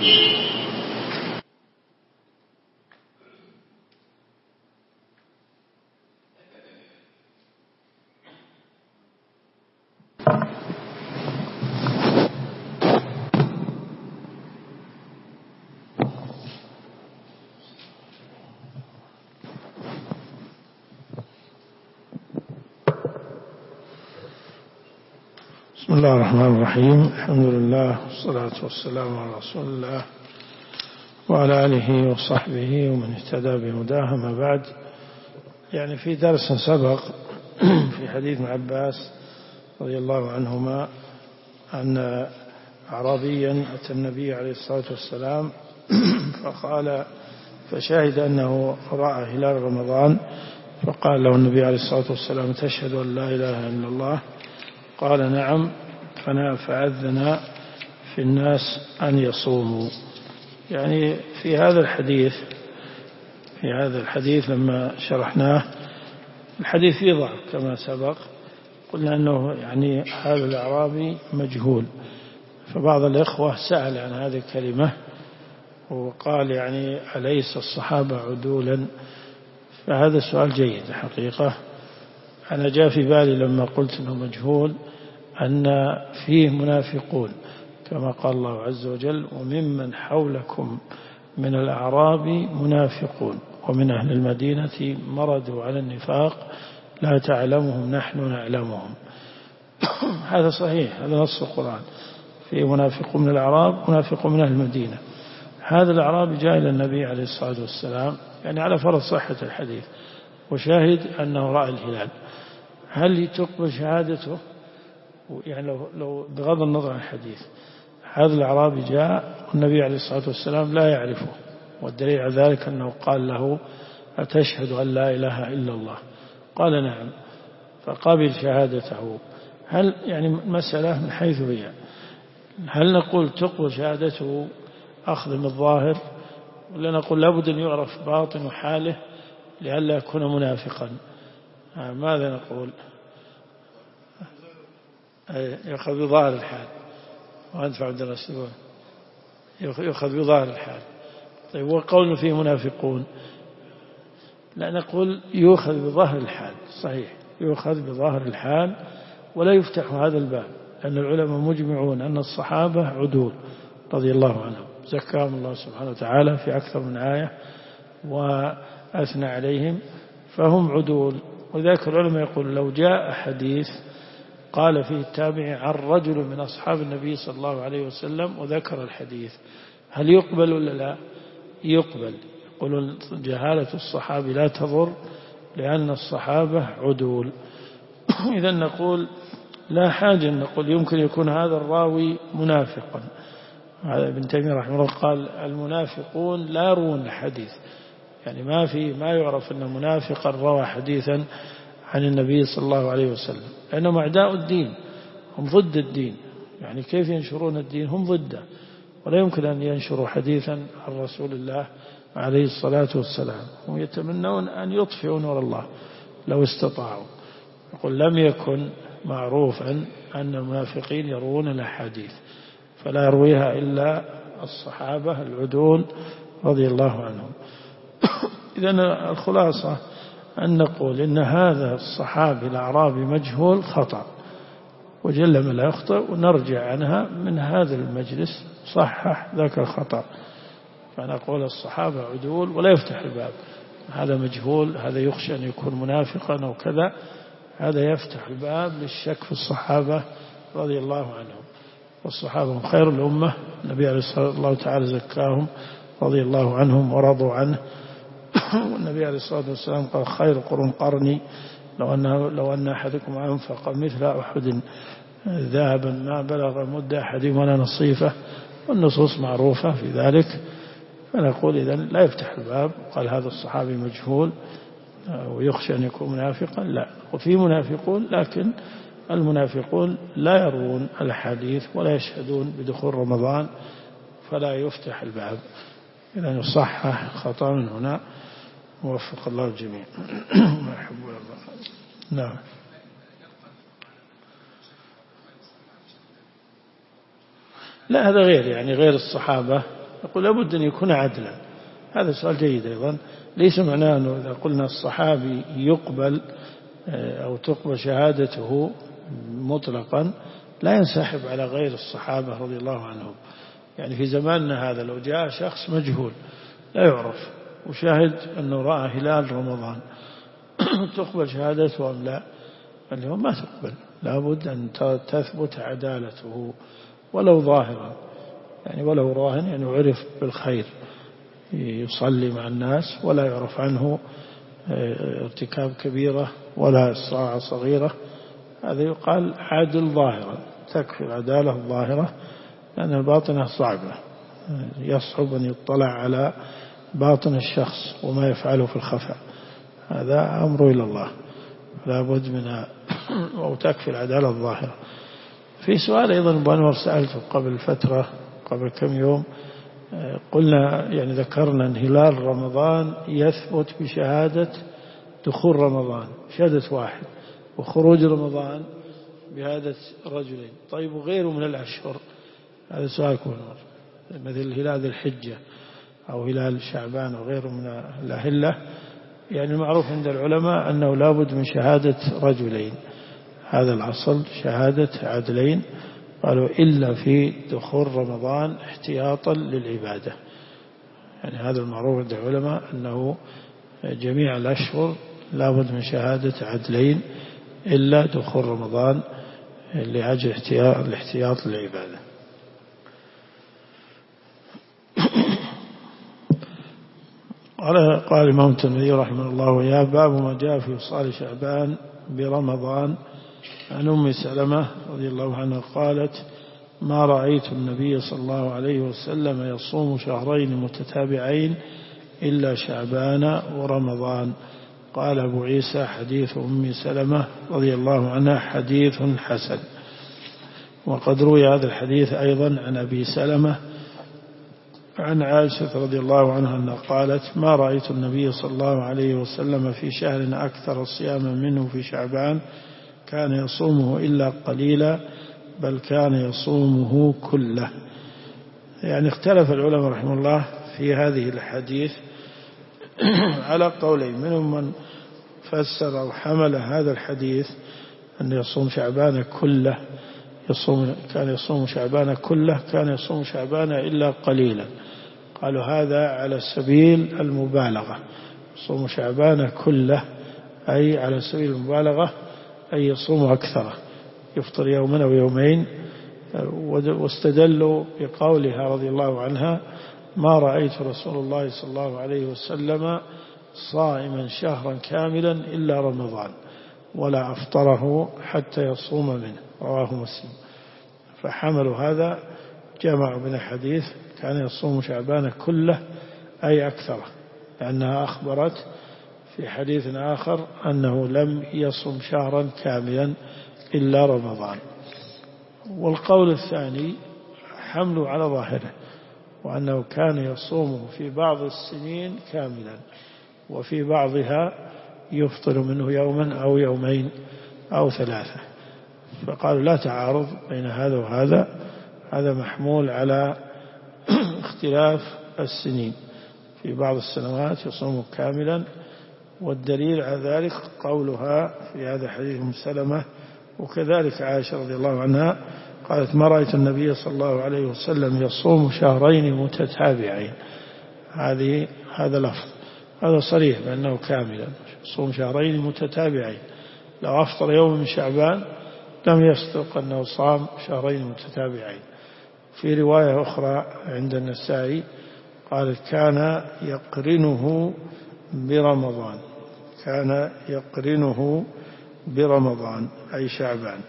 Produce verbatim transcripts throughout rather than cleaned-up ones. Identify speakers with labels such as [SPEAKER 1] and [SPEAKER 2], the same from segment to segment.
[SPEAKER 1] بسم الله الرحمن الرحيم. الحمد لله والصلاة والسلام على رسول الله وعلى آله وصحبه ومن اهتدى بهداه. ما بعد، يعني في درس سبق في حديث ابن عباس رضي الله عنهما أن أعرابيا أتى النبي عليه الصلاة والسلام فقال فشهد أنه رأى هلال رمضان، فقال له النبي عليه الصلاة والسلام: تشهد أن لا إله إلا الله؟ قال: نعم. فأذن في الناس أن يصوموا. يعني في هذا الحديث في هذا الحديث لما شرحناه، الحديث فيه ضعف كما سبق، قلنا أنه يعني هذا الأعرابي مجهول، فبعض الإخوة سأل عن هذه الكلمة وقال: يعني أليس الصحابة عدولا؟ فهذا السؤال جيد حقيقة. أنا جاء في بالي لما قلت أنه مجهول أن فيه منافقون كما قال الله عز وجل: وممن حولكم من الأعراب منافقون ومن أهل المدينة مردوا على النفاق لا تعلمهم نحن نعلمهم. هذا صحيح، هذا نص القرآن، فيه منافقون من الأعراب منافقون من أهل المدينة. هذا الأعرابي جاء إلى النبي عليه الصلاة والسلام يعني على فرض صحة الحديث وشاهد أنه رأى الهلال، هل تقبل شهادته؟ يعني لو, لو بغض النظر عن الحديث، هذا الأعرابي جاء والنبي عليه الصلاة والسلام لا يعرفه، والدليل على ذلك أنه قال له: أتشهد أن لا إله إلا الله؟ قال: نعم. فقبل شهادته. هل يعني مسألة من حيث هي، هل نقول تقبل شهادته أخذ من الظاهر، ولا نقول لابد أن يعرف باطن حاله لئلا يكون منافقا؟ ماذا نقول؟ يأخذ بظاهر الحال. وأنت عبد الرسول يأخذ بظاهر الحال. طيب، وقولنا فيه منافقون، لا نقول يأخذ بظاهر الحال. صحيح، يأخذ بظاهر الحال ولا يفتح هذا الباب، لأن العلماء مجمعون أن الصحابة عدول رضي الله عنهم، زكاهم الله سبحانه وتعالى في أكثر من آية وأثنى عليهم، فهم عدول. وذلك العلماء يقول: لو جاء حديث قال فيه التابعي عن رجل من أصحاب النبي صلى الله عليه وسلم وذكر الحديث، هل يقبل ولا لا؟ يقبل. يقولون: جهالة الصحابي لا تضر لأن الصحابة عدول. إذا نقول لا حاجة أن نقول يمكن يكون هذا الراوي منافقا. هذا ابن تيمية رحمه الله قال: المنافقون لا يروون الحديث، يعني ما في ما يعرف أن منافقا روى حديثا عن النبي صلى الله عليه وسلم، لأنهم أعداء الدين، هم ضد الدين. يعني كيف ينشرون الدين؟ هم ضده، ولا يمكن أن ينشروا حديثا عن رسول الله عليه الصلاة والسلام. هم يتمنون أن يطفئوا نور الله لو استطاعوا. يقول: لم يكن معروفا أن المنافقين يروون الأحاديث، فلا يرويها إلا الصحابة العدول رضي الله عنهم. إذن الخلاصة أن نقول إن هذا الصحابي الأعرابي مجهول خطأ، وجل ما لا يخطئ، ونرجع عنها من هذا المجلس صحح ذاك الخطأ. فنقول الصحابة عدول ولا يفتح الباب، هذا مجهول، هذا يخشى أن يكون منافقا أو كذا، هذا يفتح الباب للشك في الصحابة رضي الله عنهم. والصحابة هم خير الأمة، النبي عليه الصلاة والسلام تعالى زكاهم رضي الله عنهم ورضوا عنه. والنبي عليه الصلاة والسلام قال: خير القرون قرني، لو أن لو أن أحدكم أنفق مثل أحد ذهبا ما بلغ مد أحدهم ولا نصيفه، والنصوص معروفة في ذلك. فنقول إذن لا يفتح الباب. قال: هذا الصحابي مجهول ويخشى أن يكون منافقا، لا. وفي منافقون، لكن المنافقون لا يروون الحديث ولا يشهدون بدخول رمضان، فلا يفتح الباب. إذن يصحح خطأ من هنا، ووفق الله الجميع. ما يحب الله. نعم. لا، هذا غير، يعني غير الصحابة يقول لابد أن يكون عدلا. هذا سؤال جيد أيضا. ليس معناه أنه إذا قلنا الصحابي يقبل أو تقبل شهادته مطلقا لا ينسحب على غير الصحابة رضي الله عنهم. يعني في زماننا هذا لو جاء شخص مجهول لا يعرف وشاهد أنه رأى هلال رمضان تقبل شهادته أم لا؟ اليوم ما تقبل، لابد أن تثبت عدالته ولو ظاهرا، يعني ولو راهن، يعني عرف بالخير يصلي مع الناس ولا يعرف عنه ارتكاب كبيرة ولا إصراع صغيرة، هذا يقال عادل ظاهرا، تكفي العدالة الظاهرة، لأن الباطنة صعبة، يصعب أن يطلع على باطن الشخص وما يفعله في الخفاء، هذا أمر إلى الله، لا بد من أو تكفي العدالة الظاهرة. في سؤال أيضا أبو أنور سألته قبل فترة، قبل كم يوم، قلنا يعني ذكرنا أن هلال رمضان يثبت بشهادة دخول رمضان، شهادة واحد، وخروج رمضان بهذا رجلين. طيب وغيره من الأشهر؟ هذا سؤال كون مثل هلال الحجة أو هلال شعبان وغيره من الأهلة، يعني المعروف عند العلماء أنه لابد من شهادة رجلين، هذا الأصل شهادة عدلين، قالوا إلا في دخول رمضان احتياطا للعبادة، يعني هذا المعروف عند العلماء أنه جميع الأشهر لابد من شهادة عدلين إلا دخول رمضان لأجل الاحتياط للعبادة. قال قال الإمام الترمذي رحمه الله وياه: باب ما جاء في وصال شعبان برمضان. عن أم سلمة رضي الله عنها قالت: ما رأيت النبي صلى الله عليه وسلم يصوم شهرين متتابعين إلا شعبان ورمضان. قال أبو عيسى: حديث أم سلمة رضي الله عنها حديث حسن. وقد روي هذا الحديث أيضا عن أبي سلمة عن عائشة رضي الله عنها أنها قالت: ما رأيت النبي صلى الله عليه وسلم في شهر أكثر صياما منه في شعبان كان يصومه إلا قليلا بل كان يصومه كله. يعني اختلف العلماء رحمه الله في هذه الحديث على قولين، منهم من فسر أو حمل هذا الحديث أن يصوم شعبان كله، يصوم كان يصوم شعبان كله كان يصوم شعبان إلا قليلا، قالوا هذا على سبيل المبالغة، يصوم شعبان كله أي على سبيل المبالغة، أي يصوم أكثر، يفطر يوما أو يومين. واستدلوا بقولها رضي الله عنها: ما رأيت رسول الله صلى الله عليه وسلم صائما شهرا كاملا إلا رمضان ولا أفطره حتى يصوم منه، رواه مسلم. فحملوا هذا، جمعوا بين الحديث كان يصوم شعبان كله أي أكثره، لأنها أخبرت في حديث آخر أنه لم يصم شهرا كاملا إلا رمضان. والقول الثاني حمله على ظاهره، وأنه كان يصومه في بعض السنين كاملا وفي بعضها يفطر منه يوما أو يومين أو ثلاثة، فقالوا لا تعارض بين هذا وهذا، هذا محمول على اختلاف السنين، في بعض السنوات يصوم كاملا، والدليل على ذلك قولها في هذا حديث أم سلمة. وكذلك عائشة رضي الله عنها قالت: ما رأيت النبي صلى الله عليه وسلم يصوم شهرين متتابعين، هذه هذا لفظ، هذا صريح بأنه كاملا يصوم شهرين متتابعين، لو أفطر يوم من شعبان لم يصدق أنه صام شهرين متتابعين. في رواية أخرى عند النسائي قالت: كان يقرنه برمضان، كان يقرنه برمضان أي شعبان.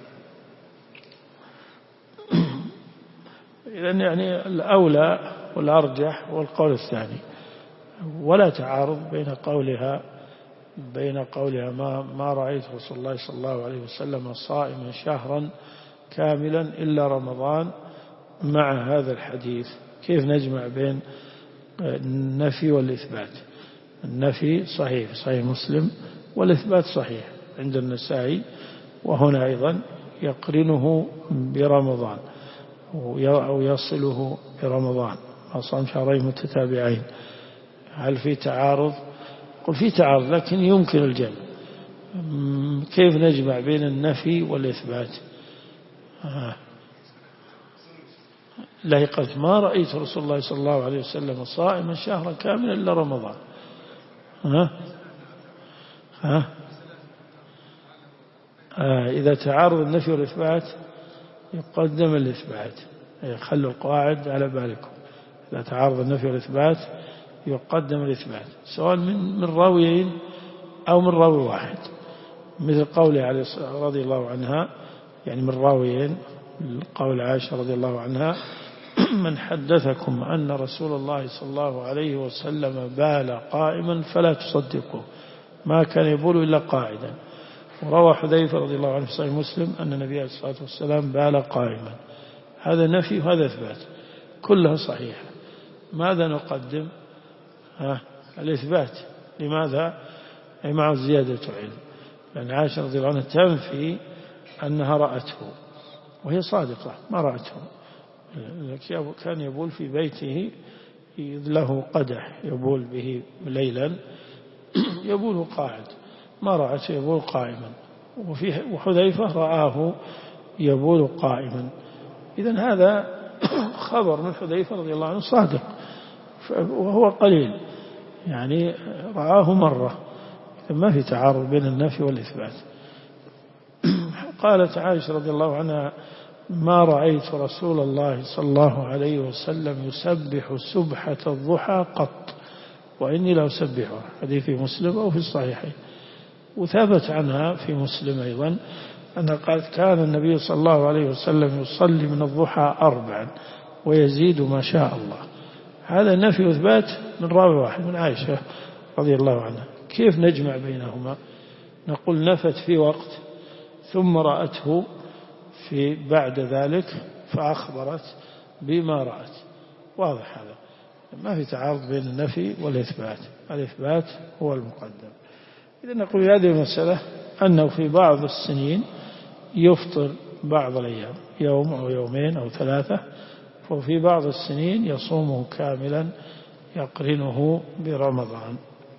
[SPEAKER 1] إذن يعني الأولى والأرجح والقول الثاني، ولا تعارض بين قولها بين قولها ما, ما رأيت رسول الله صلى الله عليه وسلم صائما شهرا كاملا إلا رمضان مع هذا الحديث. كيف نجمع بين النفي والإثبات؟ النفي صحيح صحيح مسلم، والإثبات صحيح عند النسائي، وهنا أيضا يقرنه برمضان أو يصله برمضان ما صام شهرين متتابعين. هل في تعارض؟ قل في تعارض لكن يمكن الجمع. كيف نجمع بين النفي والإثبات؟ آه. لا قلت ما رأيت رسول الله صلى الله عليه وسلم صائما شهرا كاملا إلا رمضان. ها؟ ها؟ آه. إذا تعارض النفي والإثبات يقدم الإثبات. خلوا القواعد على بالكم. إذا تعارض النفي والإثبات يقدم الإثبات سواء من من راويين أو من راوي واحد، مثل قوله عليه رضي الله عنها، يعني من راويين، قول عائشة رضي الله عنها: من حدثكم أن رسول الله صلى الله عليه وسلم بال قائما فلا تصدقوا، ما كان يبول إلا قاعدا. وروى حذيفة رضي الله عنه في صحيح مسلم أن النبي عليه الصلاة والسلام بال قائما. هذا نفي وهذا إثبات، كلها صحيحة. ماذا نقدم؟ ها؟ الإثبات. لماذا؟ أي مع زيادة علم، لأن عائشة رضي الله عنها تنفي أنها رأته وهي صادقة ما رأته. كان يبول في بيته له قدح يبول به ليلا يبول قاعد، ما رأته يبول قائما. وحذيفة رآه يبول قائما. إذن هذا خبر من حذيفة رضي الله عنه صادق، وهو قليل يعني رآه مرة، ما في تعارض بين النفي والإثبات. قالت عائشة رضي الله عنها: ما رأيت رسول الله صلى الله عليه وسلم يسبح سبحة الضحى قط وإني لا أسبحها. حديث في مسلم أو في الصحيحين. وثبت عنها في مسلم أيضا أنها قالت: كان النبي صلى الله عليه وسلم يصلي من الضحى أربعا ويزيد ما شاء الله. هذا نفي وإثبات من راوي واحد من عائشة رضي الله عنها. كيف نجمع بينهما؟ نقول نفت في وقت ثم رأته في بعد ذلك فأخبرت بما رأت. واضح هذا، ما في تعارض بين النفي والإثبات، الإثبات هو المقدم. إذا نقول هذه المسألة أنه في بعض السنين يفطر بعض الأيام، يوم أو يومين أو ثلاثة، وفي بعض السنين يصومه كاملا يقرنه برمضان.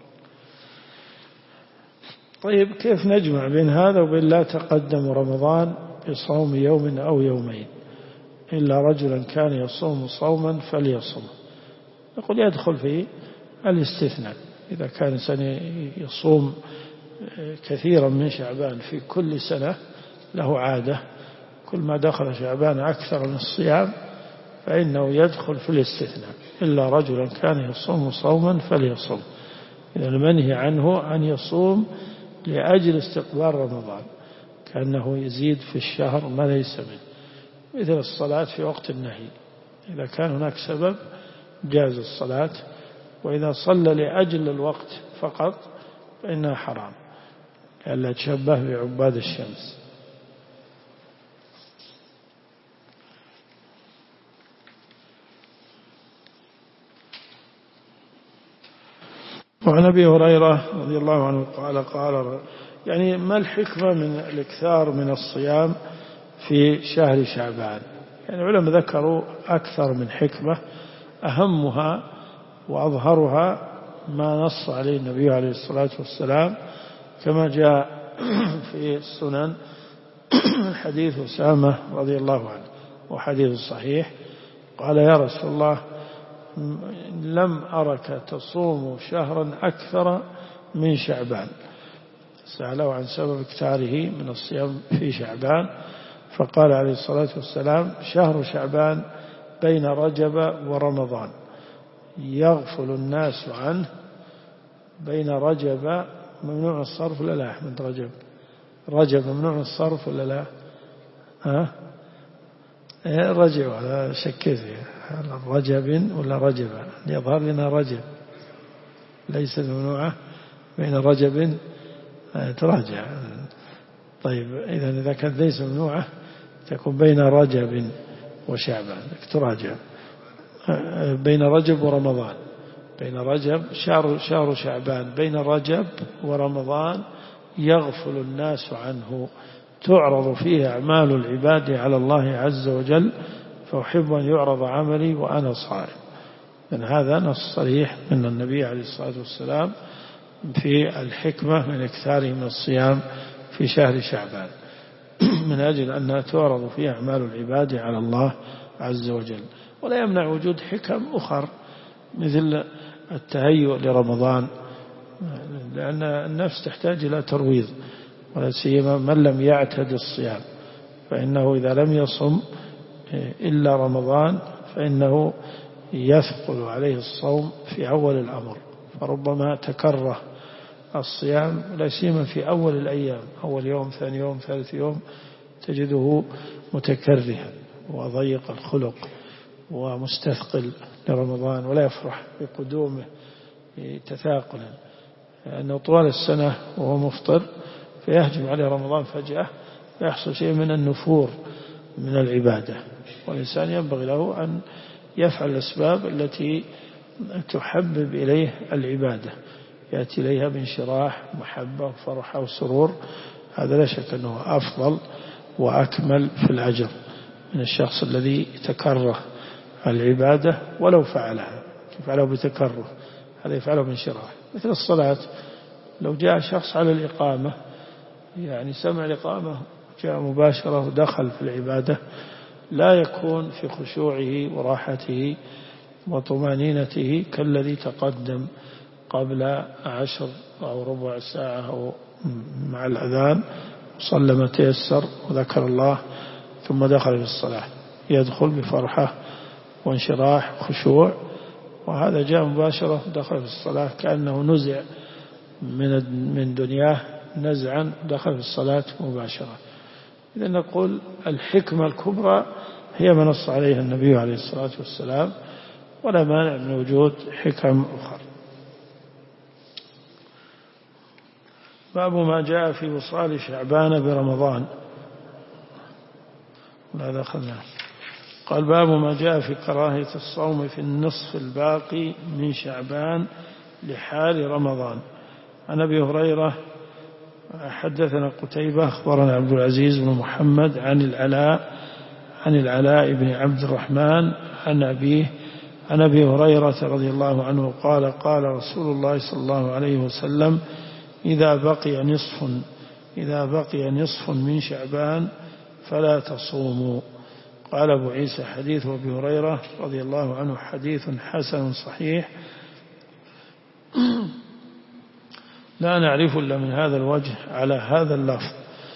[SPEAKER 1] طيب كيف نجمع بين هذا وبين لا تقدم رمضان بصوم يوم أو يومين إلا رجلا كان يصوم صوما فليصوم؟ نقول يدخل في الاستثناء. إذا كان إنسان يصوم كثيرا من شعبان في كل سنة له عادة، كل ما دخل شعبان أكثر من الصيام فإنه يدخل في الاستثناء. إلا رجلا كان يصوم صوما فليصوم. إذا المنهي عنه أن يصوم لأجل استقبال رمضان، كأنه يزيد في الشهر ما ليس منه، مثل الصلاة في وقت النهي. إذا كان هناك سبب جاز الصلاة، وإذا صلى لأجل الوقت فقط فإنها حرام، لألا تشبه بعباد الشمس. وعن أبي هريرة رضي الله عنه قال قال يعني ما الحكمة من الإكثار من الصيام في شهر شعبان؟ يعني العلماء ذكروا أكثر من حكمة، أهمها وأظهرها ما نص عليه النبي عليه الصلاة والسلام كما جاء في السنن حديث أسامة رضي الله عنه وحديث صحيح. قال: يا رسول الله، لم أرك تصوم شهرا أكثر من شعبان. سأله عن سبب اكثاره من الصيام في شعبان، فقال عليه الصلاة والسلام: شهر شعبان بين رجب ورمضان يغفل الناس عنه. بين رجب ممنوع الصرف ولا لا أحمد؟ رجب رجب ممنوع الصرف ولا لا؟ ها رجب على شكيت رجب ولا رجب؟ يظهر لنا رجب ليس ممنوعة. بين رجب تراجع. طيب إذا إذا كانت ليس ممنوعة تكون بين رجب وشعبان، تراجع. بين رجب ورمضان، بين رجب شهر شهر شعبان بين رجب ورمضان يغفل الناس عنه، تعرض فيه أعمال العباد على الله عز وجل، فأحب أن يعرض عملي وأنا صائم. من هذا نص صريح من النبي عليه الصلاة والسلام في الحكمة من إكثاره من الصيام في شهر شعبان من أجل أنها تعرض فيه أعمال العباد على الله عز وجل. ولا يمنع وجود حكم أخر مثل التهيؤ لرمضان، لأن النفس تحتاج إلى ترويض، ولا سيما من لم يعتد الصيام، فإنه إذا لم يصم إلا رمضان فإنه يثقل عليه الصوم في أول الأمر، فربما تكره الصيام لا سيما في أول الأيام، أول يوم ثاني يوم ثالث يوم تجده متكرها وضيق الخلق ومستثقل لرمضان ولا يفرح بقدومه تثاقلا، لأنه طوال السنة وهو مفطر فيهجم عليه رمضان فجأة فيحصل شيء من النفور من العبادة. والإنسان ينبغي له أن يفعل الأسباب التي تحبب إليه العبادة، يأتي إليها بانشراح محبة وفرحة وسرور، هذا لا شك أنه أفضل وأكمل في الأجر من الشخص الذي يتكره العبادة ولو فعلها يفعله بتكره، هذا يفعله بانشراح. مثل الصلاة، لو جاء شخص على الإقامة يعني سمع الإقامة جاء مباشرة ودخل في العبادة لا يكون في خشوعه وراحته وطمانينته كالذي تقدم قبل عشر أو ربع ساعة أو مع الأذان صلى ما تيسر وذكر الله ثم دخل في الصلاة، يدخل بفرحة وانشراح وخشوع، وهذا جاء مباشرة دخل في الصلاة كأنه نزع من من دنياه نزعا دخل في الصلاة مباشرة. إذا نقول الحكمة الكبرى هي ما نص عليها النبي عليه الصلاة والسلام، ولا مانع من وجود حكم أخرى. باب ما جاء في وصال شعبان برمضان. هذا أخذناه. قال باب ما جاء في كراهية الصوم في النصف الباقي من شعبان لحال رمضان. عن أبي هريرة حدثنا قتيبة أخبرنا عبد العزيز بن محمد عن العلاء عن العلاء بن عبد الرحمن عن أبيه عن أبي هريرة رضي الله عنه قال قال رسول الله صلى الله عليه وسلم إذا بقي نصف إذا بقي نصف من شعبان فلا تصوموا. قال أبو عيسى حديث أبي هريرة رضي الله عنه حديث حسن صحيح لا نعرف إلا من هذا الوجه على هذا اللفظ.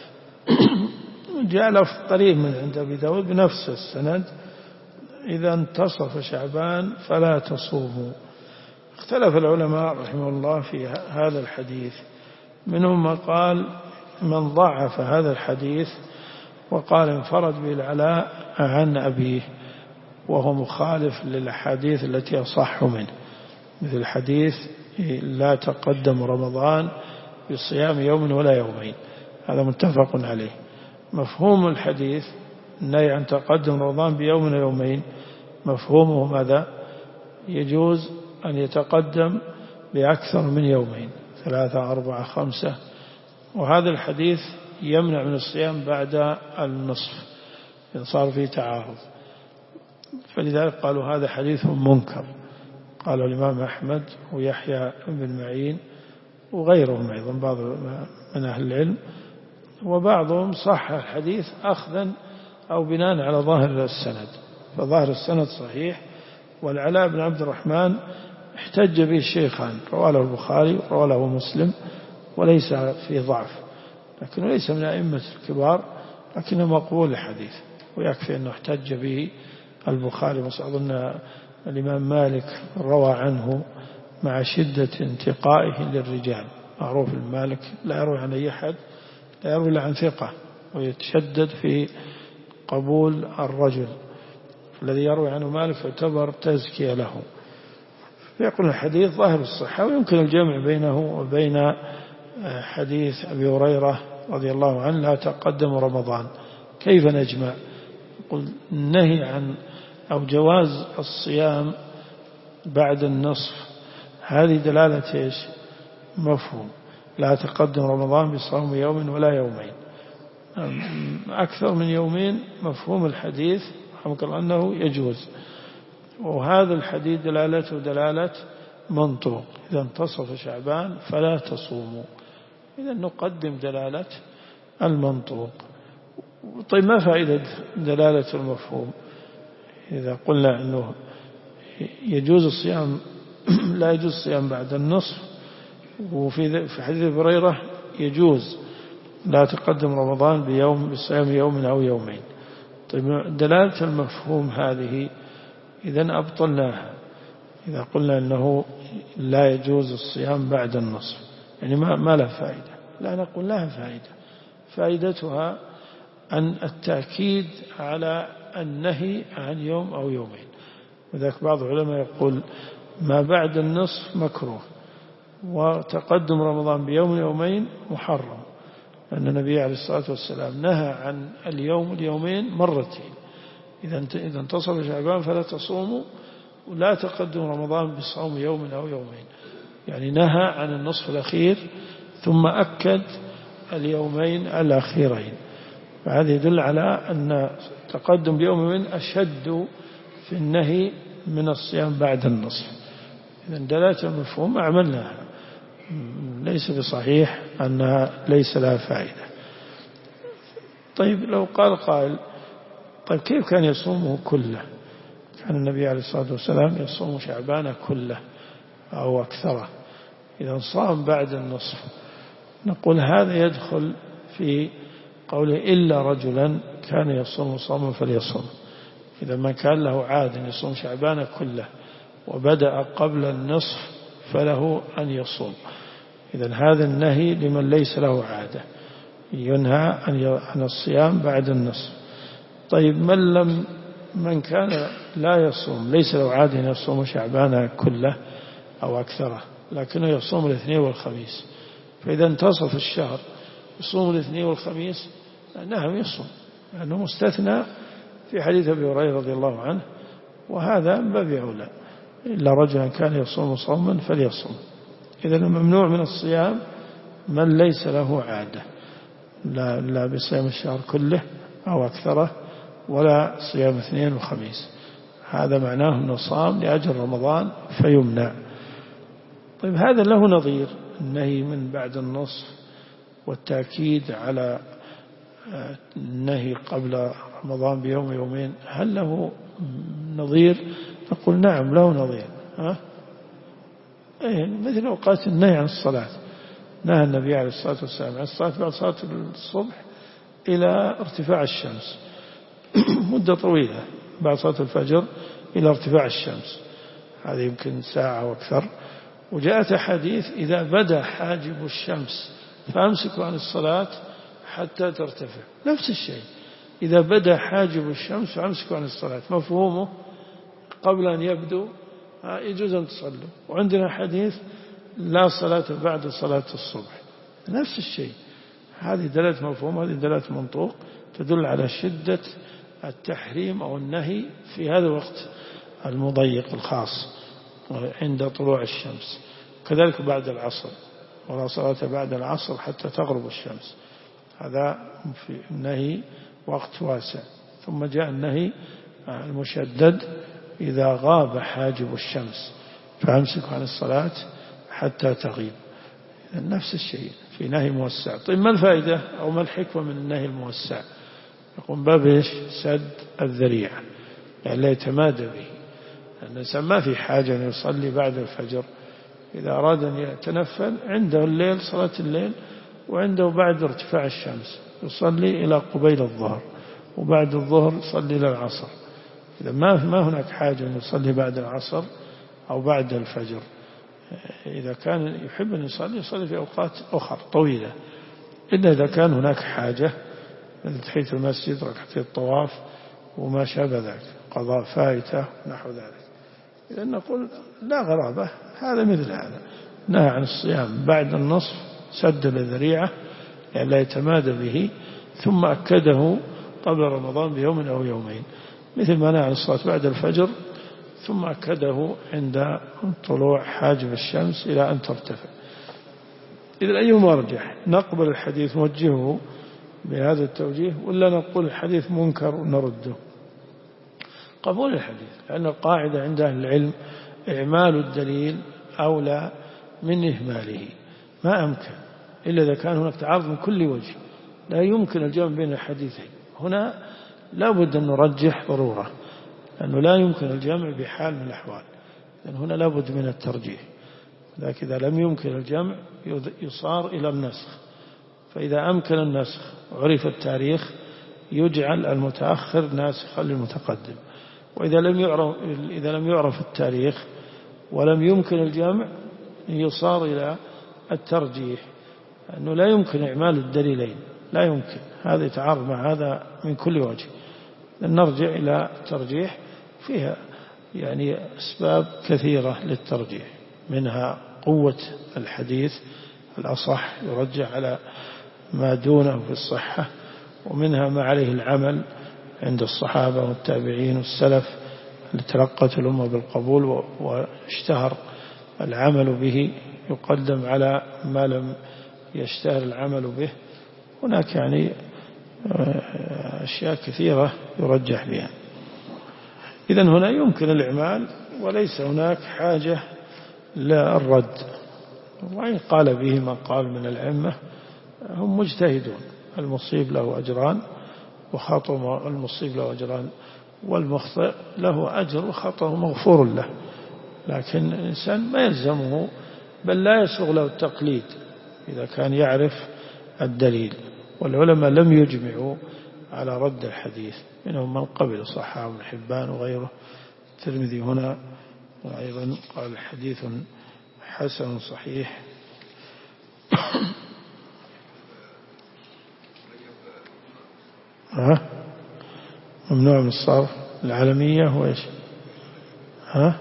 [SPEAKER 1] جاء لفظ قريب من عند أبي داود بنفس السند إذا انتصف شعبان فلا تصوموا. اختلف العلماء رحمه الله في هذا الحديث، منهم من قال من ضعف هذا الحديث وقال انفرد به العلاء عن أبيه وهو مخالف للأحاديث التي أصح منه، مثل الحديث لا تقدم رمضان بصيام يوم ولا يومين، هذا متفق عليه. مفهوم الحديث النهي عن تقدم رمضان بيوم ويومين مفهومه ماذا؟ يجوز أن يتقدم بأكثر من يومين، ثلاثة أربعة خمسة، وهذا الحديث يمنع من الصيام بعد النصف إن صار فيه تعارض، فلذلك قالوا هذا حديث منكر. قال الإمام أحمد ويحيى بن معين وغيرهم أيضا بعض من أهل العلم، وبعضهم صح الحديث أخذا أو بناء على ظاهر السند، فظاهر السند صحيح. والعلاء بن عبد الرحمن احتج به الشيخان، رواه البخاري ورواه مسلم وليس فيه ضعف، لكنه ليس من أئمة الكبار، لكنه مقبول الحديث ويكفي أنه احتج به البخاري. وأظن الإمام مالك روى عنه مع شدة انتقائه للرجال، معروف المالك لا يروي عن أي أحد، لا يروي إلا عن ثقة، ويتشدد في قبول الرجل، الذي يروي عنه مالك يعتبر تزكية له. فيقول الحديث ظاهر الصحة، ويمكن الجمع بينه وبين حديث أبي هريرة رضي الله عنه لا تقدم رمضان. كيف نجمع؟ يقول النهي عن أو جواز الصيام بعد النصف، هذه دلالة إيش؟ مفهوم لا تقدم رمضان بصوم يوم ولا يومين، أكثر من يومين مفهوم الحديث رحمك الله أنه يجوز، وهذا الحديث دلالته دلالة منطوق، إذا انتصف شعبان فلا تصوموا، إذا نقدم دلالة المنطوق. طيب ما فائدة دلالة المفهوم؟ إذا قلنا أنه يجوز الصيام لا يجوز الصيام بعد النصف، وفي حديث هريرة يجوز لا تقدم رمضان بيوم بصيام يوم أو يومين. طيب دلالة المفهوم هذه إذن أبطلناها إذا قلنا أنه لا يجوز الصيام بعد النصف، يعني ما ما له فائدة. لا نقول لها فائدة، فائدتها أن التأكيد على النهي عن يوم أو يومين. وذلك بعض العلماء يقول ما بعد النصف مكروه، وتقدم رمضان بيوم يومين محرم، لأن النبي عليه الصلاة والسلام نهى عن اليوم اليومين مرتين. إذا انتصف شعبان فلا تصوموا، ولا تقدم رمضان بصوم يوم أو يومين، يعني نهى عن النصف الأخير ثم أكد اليومين الأخيرين. فهذا يدل على أن تقدم بيومين أشد في النهي من الصيام بعد النصف. إذا دلالة المفهوم أعملناها، ليس بصحيح أنها ليس لها فائدة. طيب لو قال قائل طيب كيف كان يصومه كله؟ كان النبي عليه الصلاة والسلام يصوم شعبان كله أو أكثره، إذا صام بعد النصف. نقول هذا يدخل في قوله إلا رجلا كان يصوم صوما فليصوم. إذا ما كان له عاد أن يصوم شعبان كله وبدأ قبل النصف فله أن يصوم. إذا هذا النهي لمن ليس له عادة، ينهى عن الصيام بعد النصف. طيب من لم من كان لا يصوم ليس له عادة أن يصوم شعبان كله أو أكثره، لكنه يصوم الاثنين والخميس، فإذا انتصف الشهر يصوم الاثنين والخميس نعم يصوم، لأنه مستثنى في حديث أبي هريرة رضي الله عنه، وهذا من باب أولى. إلا رجلا كان يصوم صوما فليصوم. إذا ممنوع من الصيام من ليس له عادة، لا, لا بصيام الشهر كله أو أكثره، ولا صيام اثنين وخميس. هذا معناه أنه صام لأجل رمضان فيمنع. طيب هذا له نظير النهي من بعد النصف والتأكيد على النهي قبل رمضان بيوم يومين، هل له نظير؟ نقول نعم له نظير. ها؟ إيه مثل أوقات النهي عن الصلاة، نهى النبي عليه الصلاة والسلام عن الصلاة بعد صلاة الصبح إلى ارتفاع الشمس مدة طويلة، بعد صلاة الفجر إلى ارتفاع الشمس، هذه يمكن ساعة وأكثر. وجاءت حديث إذا بدا حاجب الشمس فأمسكوا عن الصلاة حتى ترتفع، نفس الشيء، إذا بدا حاجب الشمس فأمسكوا عن الصلاة، مفهومه قبل أن يبدو يجوز أن تصلوا. وعندنا حديث لا صلاة بعد صلاة الصبح، نفس الشيء. هذه دلالة مفهوم، هذه دلالة منطوق، تدل على شدة التحريم أو النهي في هذا الوقت المضيق الخاص عند طلوع الشمس. كذلك بعد العصر، ولا صلاة بعد العصر حتى تغرب الشمس، هذا في النهي وقت واسع. ثم جاء النهي المشدد إذا غاب حاجب الشمس فأمسك عن الصلاة حتى تغيب، نفس الشيء في نهي موسع. طيب ما الفائدة أو ما الحكمة من النهي الموسع؟ يقوم باب إيش؟ سد الذريعة، يعني لا يتمادى به. الإنسان ما في حاجة أن يصلي بعد الفجر، إذا أراد أن يتنفل عنده الليل صلاة الليل، وعنده بعد ارتفاع الشمس يصلي إلى قبيل الظهر، وبعد الظهر يصلي إلى العصر. إذا ما ما هناك حاجة أن يصلي بعد العصر أو بعد الفجر. إذا كان يحب أن يصلي يصلي في أوقات أخرى طويلة، إلا إذا كان هناك حاجة مثل تحية المسجد، ركعتي الطواف، وما شابه ذلك، قضاء فائتة نحو ذلك. إذا نقول لا غرابة، هذا مثل هذا، نهى عن الصيام بعد النصف سد الذريعة يعني لا يتمادى به، ثم أكده قبل رمضان بيوم أو يومين، مثل ما نهى عن الصلاة بعد الفجر ثم أكده عند طلوع حاجب الشمس إلى أن ترتفع. إذا أيهما أرجح؟ نقبل الحديث نوجهه بهذا التوجيه، ولا نقول الحديث منكر ونرده؟ قبول الحديث، لأن القاعدة عند أهل العلم إعمال الدليل أولى من إهماله، ما أمكن إلا إذا كان هناك تعارض من كل وجه، لا يمكن الجمع بين الحديثين. هنا لا بد أن نرجح ضرورة، لأنه لا يمكن الجمع بحال من الأحوال، لأن هنا لا بد من الترجيح. لكن إذا لم يمكن الجمع يصار إلى النسخ، فإذا أمكن النسخ وعرف التاريخ يجعل المتأخر ناسخا للمتقدم، وإذا لم يعرف إذا لم يعرف التاريخ ولم يمكن الجمع يصار إلى الترجيح، أنه لا يمكن إعمال الدليلين، لا يمكن، هذا يتعارض مع هذا من كل وجه. نرجع إلى الترجيح، فيها يعني أسباب كثيرة للترجيح، منها قوة الحديث الأصح يرجح على ما دونه في الصحة، ومنها ما عليه العمل عند الصحابة والتابعين والسلف اللي تلقت الأمة بالقبول واشتهر العمل به يقدم على ما لم يشتهر العمل به. هناك يعني أشياء كثيرة يرجح بها. إذن هنا يمكن الإعمال وليس هناك حاجة للرد، وإن قال به من قال من الأئمة هم مجتهدون، المصيب له أجران وخطأ المصيب له أجران، والمخطئ له أجر وخطأه مغفور له، لكن الإنسان ما يلزمه بل لا يسوغ له التقليد إذا كان يعرف الدليل. والعلماء لم يجمعوا على رد الحديث، منهم من قبل صحابة بن حبان وغيره. الترمذي هنا أيضا قال حديث حسن صحيح. ها ممنوع من الصرف العالمية وإيش ها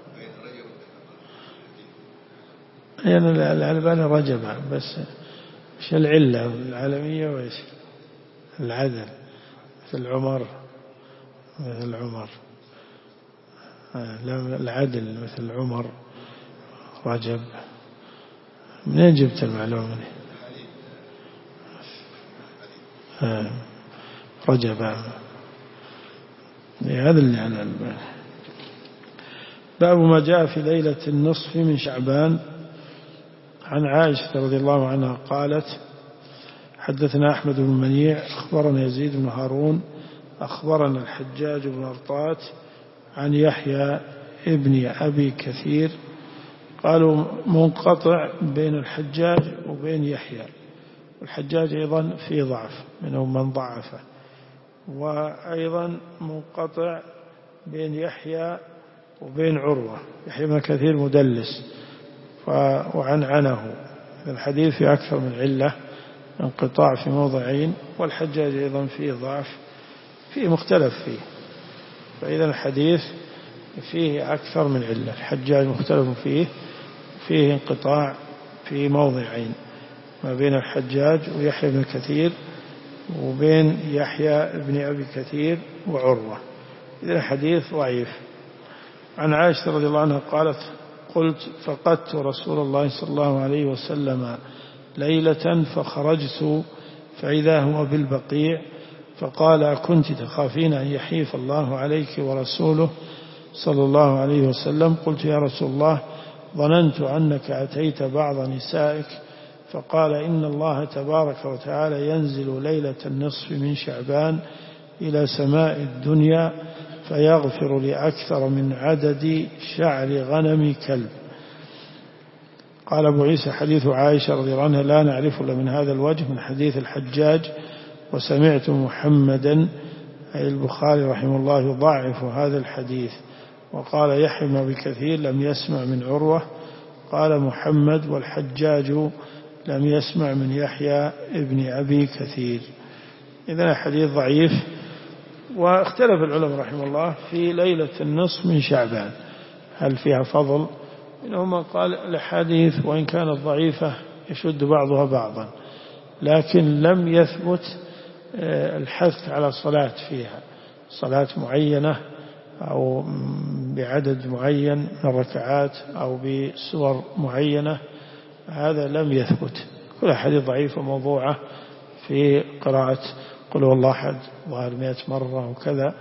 [SPEAKER 1] يعني الألباني رجب، بس إيش العلة العالمية وإيش العدل، مثل عمر مثل عمر العدل مثل عمر رجب. منين جبت المعلومة دي؟ آه. رجب هذا اللي عن الباب. باب ما جاء في ليلة النصف من شعبان. عن عائشة رضي الله عنها قالت: حدثنا أحمد بن منيع أخبرنا يزيد بن هارون أخبرنا الحجاج بن أرطات عن يحيى ابن أبي كثير، قالوا منقطع بين الحجاج وبين يحيى، والحجاج أيضا في ضعف، منهم من ضعفه، وأيضا منقطع بين يحيى وبين عروة، يحيى بن كثير مدلس وعنعنه. الحديث في أكثر من علة، انقطاع في موضعين، والحجاج أيضا فيه ضعف فيه مختلف فيه، فإذا الحديث فيه أكثر من علة. الحجاج مختلف فيه، فيه انقطاع في موضعين ما بين الحجاج ويحيى بن كثير وبين يحيى بن أبي كثير وعروة، إذا الحديث ضعيف. عن عائشة رضي الله عنها قالت: قلت فقدت رسول الله صلى الله عليه وسلم ليلة فخرجت فإذا هو بالبقيع، فقال: أكنت تخافين أن يحيف الله عليك ورسوله صلى الله عليه وسلم؟ قلت: يا رسول الله، ظننت أنك أتيت بعض نسائك. فقال: إن الله تبارك وتعالى ينزل ليلة النصف من شعبان إلى سماء الدنيا فيغفر لأكثر من عدد شعر غنم كلب. قال أبو عيسى: حديث عائشة رضي الله عنها لا نعرف إلا من هذا الوجه من حديث الحجاج، وسمعت محمدا أي البخاري رحمه الله يضاعف هذا الحديث. وقال يحيى بن أبي كثير لم يسمع من عروة. قال محمد: والحجاج لم يسمع من يحيى ابن أبي كثير. إذن الحديث ضعيف. واختلف العلماء رحمه الله في ليلة النصف من شعبان هل فيها فضل؟ إنهما قال الحديث وإن كانت ضعيفة يشد بعضها بعضا، لكن لم يثبت الحث على صلاة فيها، صلاة معينة أو بعدد معين من الركعات أو بسور معينة، هذا لم يثبت. كل حديث ضعيف وموضوعة في قراءة قل هو الله أحد ظاهر مئة مرة وكذا،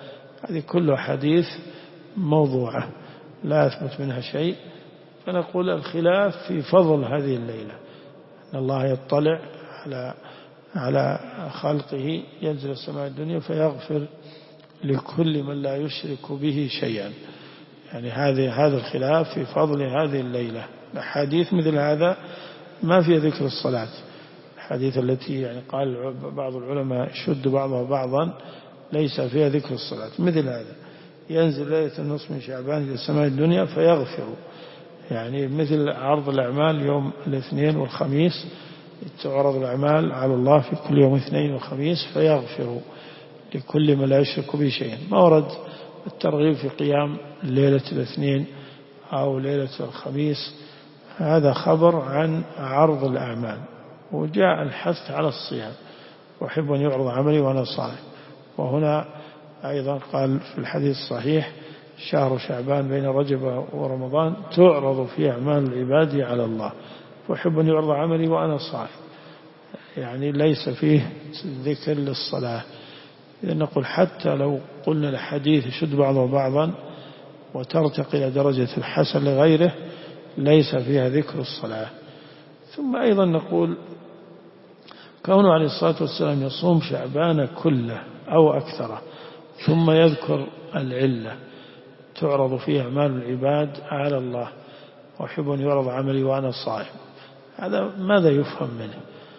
[SPEAKER 1] هذه كلها حديث موضوعة لا أثبت منها شيء. فنقول الخلاف في فضل هذه الليلة، أن الله يطلع على على خلقه، ينزل السماء الدنيا فيغفر لكل من لا يشرك به شيئا. يعني هذه هذا الخلاف في فضل هذه الليلة. الحديث مثل هذا ما في ذكر الصلاة، الحديث التي يعني قال بعض العلماء شد بعضها بعضا ليس فيها ذكر الصلاة، مثل هذا ينزل ليلة النصف من شعبان إلى السماء الدنيا فيغفر، يعني مثل عرض الأعمال يوم الاثنين والخميس، تعرض الأعمال على الله في كل يوم اثنين وخميس فيغفر لكل من لا يشرك به شيئا. ما ورد الترغيب في قيام ليلة الاثنين أو ليلة الخميس، هذا خبر عن عرض الأعمال، وجاء الحث على الصيام، وأحب أن يعرض عملي وأنا صائم. وهنا أيضا قال في الحديث الصحيح شهر شعبان بين رجب ورمضان تعرض فيه أعمال العباد على الله، وأحب أن يعرض عملي وأنا صائم، يعني ليس فيه ذكر للصلاة. إذا نقول حتى لو قلنا الحديث يشد بعضه بعضا وترتقي إلى درجة الحسن لغيره ليس فيها ذكر الصلاة. ثم أيضا نقول كونه عليه الصلاة والسلام يصوم شعبان كله أو أكثره ثم يذكر العلة تعرض فيه أعمال العباد على الله، وأحب أن يعرض عملي وأنا صائم، هذا ماذا يفهم منه؟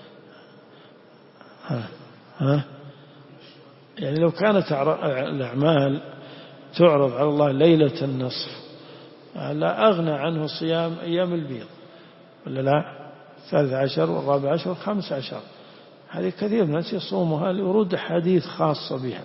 [SPEAKER 1] ها ها يعني لو كانت الأعمال تعرض على الله ليلة النصف لا أغنى عنه صيام أيام البيض، ولا لا؟ الثالث عشر والرابع عشر والخامس عشر، هذه كثير من الناس يصومها لورود حديث خاصة بها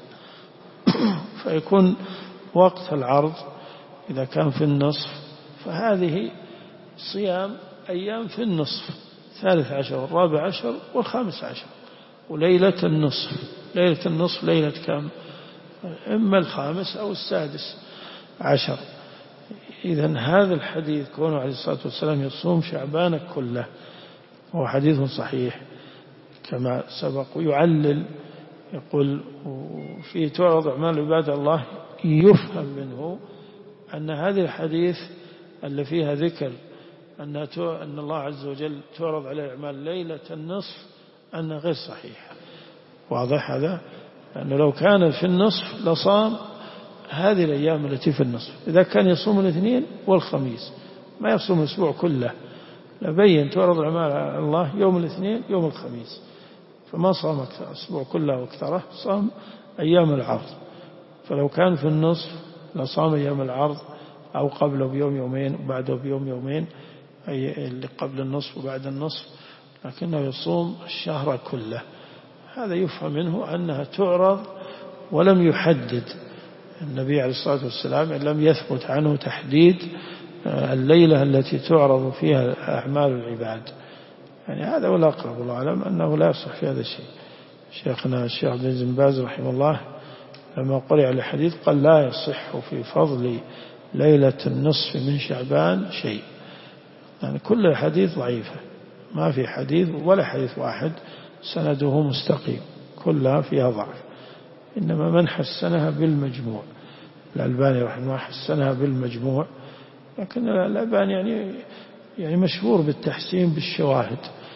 [SPEAKER 1] فيكون وقت العرض إذا كان في النصف فهذه صيام أيام في النصف، الثالث عشر والرابع عشر والخامس عشر. وليلة النصف، ليلة النصف ليلة كم؟ إما الخامس أو السادس عشر. إذن هذا الحديث كونه عليه الصلاة والسلام يصوم شعبان كله هو حديث صحيح كما سبق، ويعلل يقول فيه تعرض أعمال عباد الله، يفهم منه أن هذه الحديث اللي فيها ذكر أن أن الله عز وجل تعرض عليه أعمال ليلة النصف أنها غير صحيحة. واضح هذا؟ لأنه لو كان في النصف لصام هذه الأيام التي في النصف، إذا كان يصوم الاثنين والخميس ما يصوم الأسبوع كله، لبين تعرض الأعمال على الله يوم الاثنين يوم الخميس، فما صام الأسبوع كله واكثره، صام أيام العرض. فلو كان في النصف لصام أيام العرض أو قبله بيوم يومين وبعده بيوم يومين، أي اللي قبل النصف وبعد النصف، لكنه يصوم الشهر كله. هذا يفهم منه أنها تعرض ولم يحدد النبي عليه الصلاة والسلام، إن لم يثبت عنه تحديد الليلة التي تعرض فيها أعمال العباد. يعني هذا ولا أقرب الله أعلم أنه لا يصح في هذا الشيء. شيخنا الشيخ بن باز رحمه الله لما قرأ الحديث قال لا يصح في فضل ليلة النصف من شعبان شيء، يعني كل الحديث ضعيفة، ما في حديث ولا حديث واحد سنده مستقيم، كلها فيها ضعف. إنما من حسنها بالمجموع، الألباني رحمه الله حسنها بالمجموع، لكن الألباني يعني يعني مشهور بالتحسين بالشواهد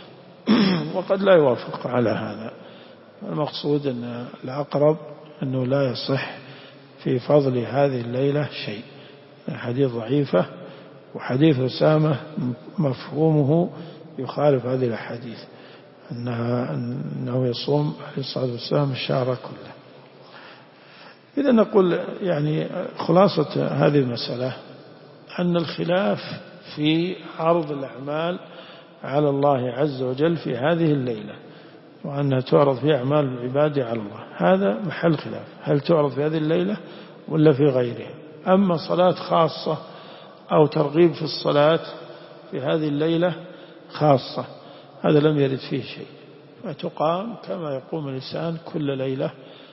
[SPEAKER 1] وقد لا يوافق على هذا. المقصود أن الأقرب أنه لا يصح في فضل هذه الليلة شيء، حديث ضعيفة، وحديث أسامة مفهومه يخالف هذه الحديث أنها أنه يصوم عليه الصلاة والسلام الشهر كله. إذا نقول يعني خلاصة هذه المسألة أن الخلاف في عرض الأعمال على الله عز وجل في هذه الليلة، وأنها تعرض في أعمال العباد على الله، هذا محل خلاف، هل تعرض في هذه الليلة ولا في غيرها؟ أما صلاة خاصة أو ترغيب في الصلاة في هذه الليلة خاصة، هذا لم يرد فيه شيء، فتقام كما يقوم الإنسان كل ليلة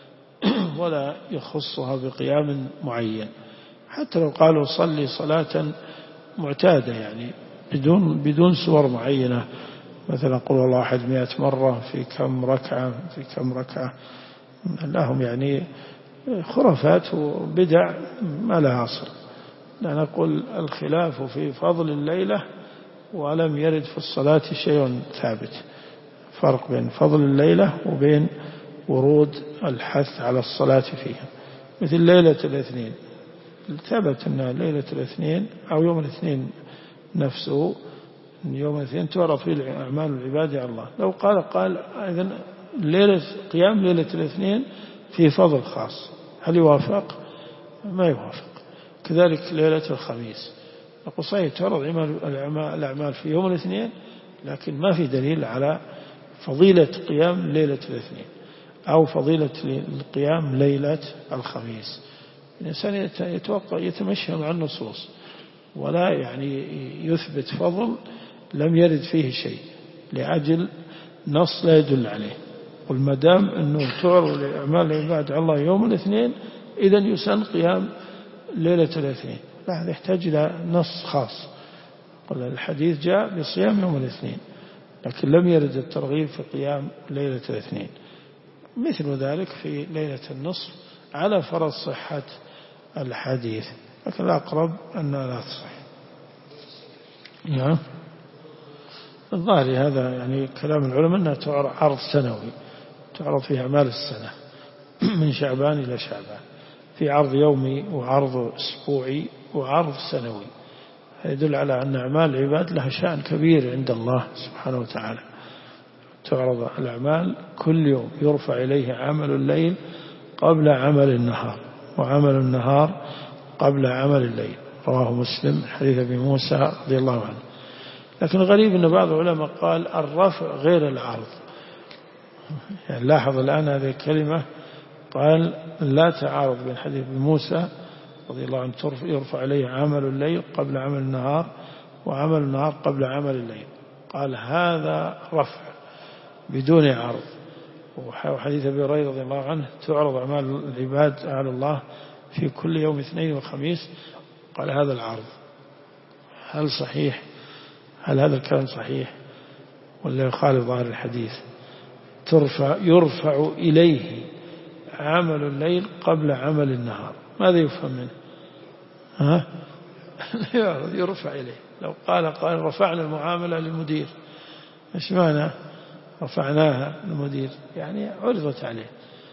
[SPEAKER 1] ولا يخصها بقيام معين، حتى لو قالوا صلي صلاة معتادة يعني بدون بدون سور معينة، مثلا قل الله أحد مئة مرة في كم ركعة في كم ركعة، لهم يعني خرافات وبدع ما لها أصل. لا نقول الخلاف في فضل الليلة ولم يرد في الصلاة شيء ثابت. فرق بين فضل الليلة وبين ورود الحث على الصلاة فيها. مثل ليلة الاثنين ثبت أن ليلة الاثنين أو يوم الاثنين نفسه يوم الاثنين تعرض فيه أعمال العباد على الله. لو قال قال إذن ليلة قيام ليلة الاثنين في فضل خاص، هل يوافق؟ ما يوافق. كذلك ليلة الخميس نقول صحيح تعرض الأعمال في يوم الاثنين، لكن ما في دليل على فضيلة قيام ليلة الاثنين أو فضيلة القيام ليلة الخميس. الإنسان يتوقع يتمشى مع النصوص ولا يعني يثبت فضل لم يرد فيه شيء لأجل نص لا يدل عليه. قل ما دام أنه تعرض لأعمال العباد على الله يوم الاثنين إذن يسن قيام ليلة الاثنين. لا، هذا يحتاج إلى نص خاص. قل الحديث جاء بصيام يوم الاثنين، لكن لم يرد الترغيب في قيام ليلة الاثنين. مثل ذلك في ليلة النصف على فرض صحة الحديث، لكن الأقرب أنها لا تصح. نعم، الظاهر هذا يعني كلام العلماء أنها تعرض عرض سنوي، تعرض في أعمال السنة من شعبان إلى شعبان، في عرض يومي وعرض أسبوعي وعرض سنوي. يدل على أن أعمال العباد لها شأن كبير عند الله سبحانه وتعالى. تعرض الأعمال كل يوم، يرفع إليه عمل الليل قبل عمل النهار، وعمل النهار قبل عمل الليل. رواه مسلم حديث أبي موسى رضي الله عنه. لكن غريب أن بعض العلماء قال الرفع غير العرض. يعني لاحظ الآن هذه الكلمة، قال لا تعارض بين حديث أبي موسى رضي الله عنه يرفع إليه عمل الليل قبل عمل النهار، وعمل النهار قبل عمل الليل. قال هذا رفع بدون عرض. وحديث أبي هريرة رضي الله عنه تعرض أعمال العباد على الله في كل يوم اثنين وخميس، قال هذا العرض. هل صحيح؟ هل هذا الكلام صحيح ولا يخالف ظاهر الحديث؟ ترفع يرفع إليه عمل الليل قبل عمل النهار، ماذا يفهم منه؟ ها؟ يرفع إليه. لو قال قال رفعنا المعاملة للمدير، إيش معنى رفعناها للمدير؟ يعني عرضت عليه.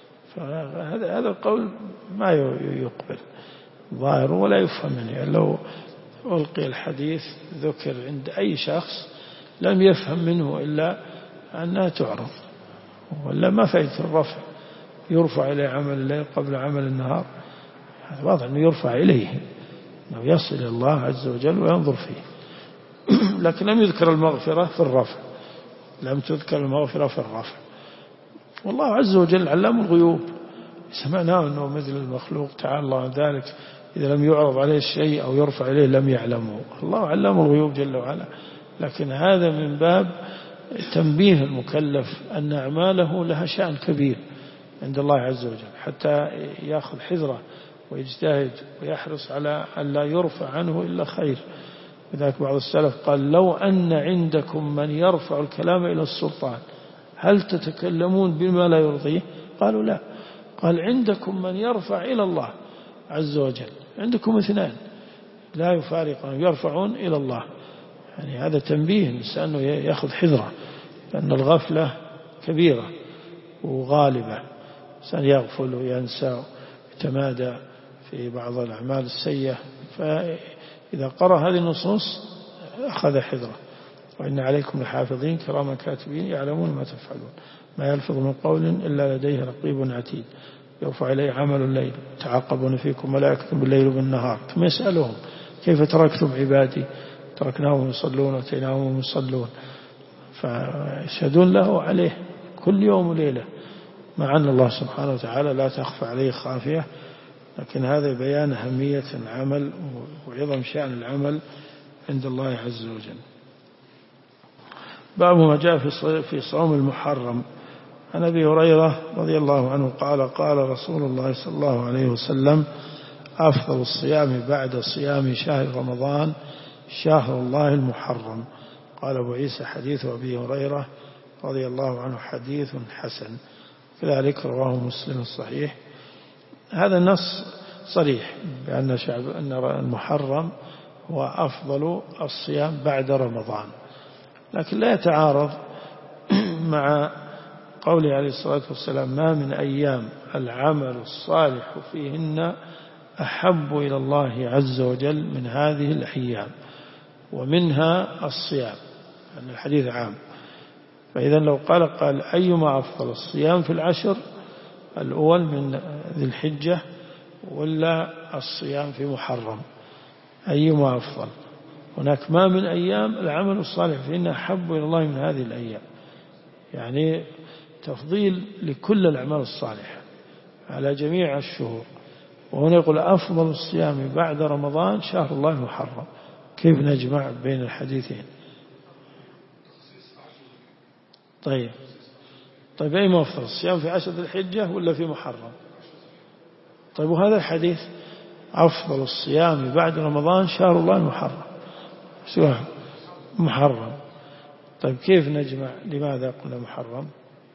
[SPEAKER 1] فهذا هذا القول ما يقبل ظاهر ولا يفهم منه. يعني لو ألقي الحديث ذكر عند أي شخص لم يفهم منه إلا أنها تعرض، ولا ما فائدة الرفع. يرفع إليه عمل الليل قبل عمل النهار، هذا واضح أنه يرفع إليه، أنه يصل إلى الله عز وجل وينظر فيه. لكن لم يذكر المغفرة في الرفع، لم تذكر المغفرة في الرفع. والله عز وجل علام الغيوب، سمعناه أنه مثل المخلوق تعالى الله عن ذلك، إذا لم يعرض عليه الشيء أو يرفع إليه لم يعلمه. الله علام الغيوب جل وعلا. لكن هذا من باب تنبيه المكلف أن أعماله لها شأن كبير عند الله عز وجل، حتى يأخذ حذره ويجتهد ويحرص على أن لا يرفع عنه إلا خير. لذلك بعض السلف قال لو أن عندكم من يرفع الكلام إلى السلطان هل تتكلمون بما لا يرضيه؟ قالوا لا. قال عندكم من يرفع إلى الله عز وجل، عندكم اثنان لا يفارقون يرفعون إلى الله. يعني هذا تنبيه الإنسان أنه يأخذ حذره، لأن الغفلة كبيرة وغالبة. الإنسان يغفل وينسى ويتمادى في بعض الأعمال السيئة، فإذا قرأ هذه النصوص أخذ حذره. وإن عليكم لحافظين كراما كاتبين يعلمون ما تفعلون ما يلفظ من قول إلا لديه رقيب عتيد يرفع إليه عمل الليل تعاقبون فيكم ملائكة بالليل وبالنهار ثم يسألهم كيف تركتم عبادي تركناهم يصلون واتيناهم يصلون، فيشهدون له عليه كل يوم وليلة، مع أن الله سبحانه وتعالى لا تخفى عليه خافية. لكن هذا بيان أهمية العمل وعظم شأن العمل عند الله عز وجل. باب ما جاء في صوم المحرم. عن أبي هريرة رضي الله عنه قال قال رسول الله صلى الله عليه وسلم أفضل الصيام بعد صيام شهر رمضان شهر الله المحرم. قال أبو عيسى حديث أبي هريرة رضي الله عنه حديث حسن. كذلك رواه مسلم الصحيح هذا النص صريح بأن شعب أن المحرم هو أفضل الصيام بعد رمضان، لكن لا يتعارض مع قوله عليه الصلاة والسلام: ما من أيام العمل الصالح فيهن أحب إلى الله عز وجل من هذه الأيام ومنها الصيام، يعني الحديث عام. فإذا لو قال قال أيما أفضل الصيام في العشر الأول من ذي الحجة ولا الصيام في محرم، أيما أفضل؟ هناك ما من أيام العمل الصالح فإنه أحب إلى الله من هذه الأيام، يعني تفضيل لكل الأعمال الصالحة على جميع الشهور. وهنا يقول أفضل الصيام بعد رمضان شهر الله المحرم. كيف نجمع بين الحديثين؟ طيب طيب أي ما أفضل الصيام في عشر ذي الحجة ولا في محرم؟ طيب وهذا الحديث أفضل الصيام بعد رمضان شهر الله المحرم، سواء محرم. طيب كيف نجمع؟ لماذا قلنا محرم؟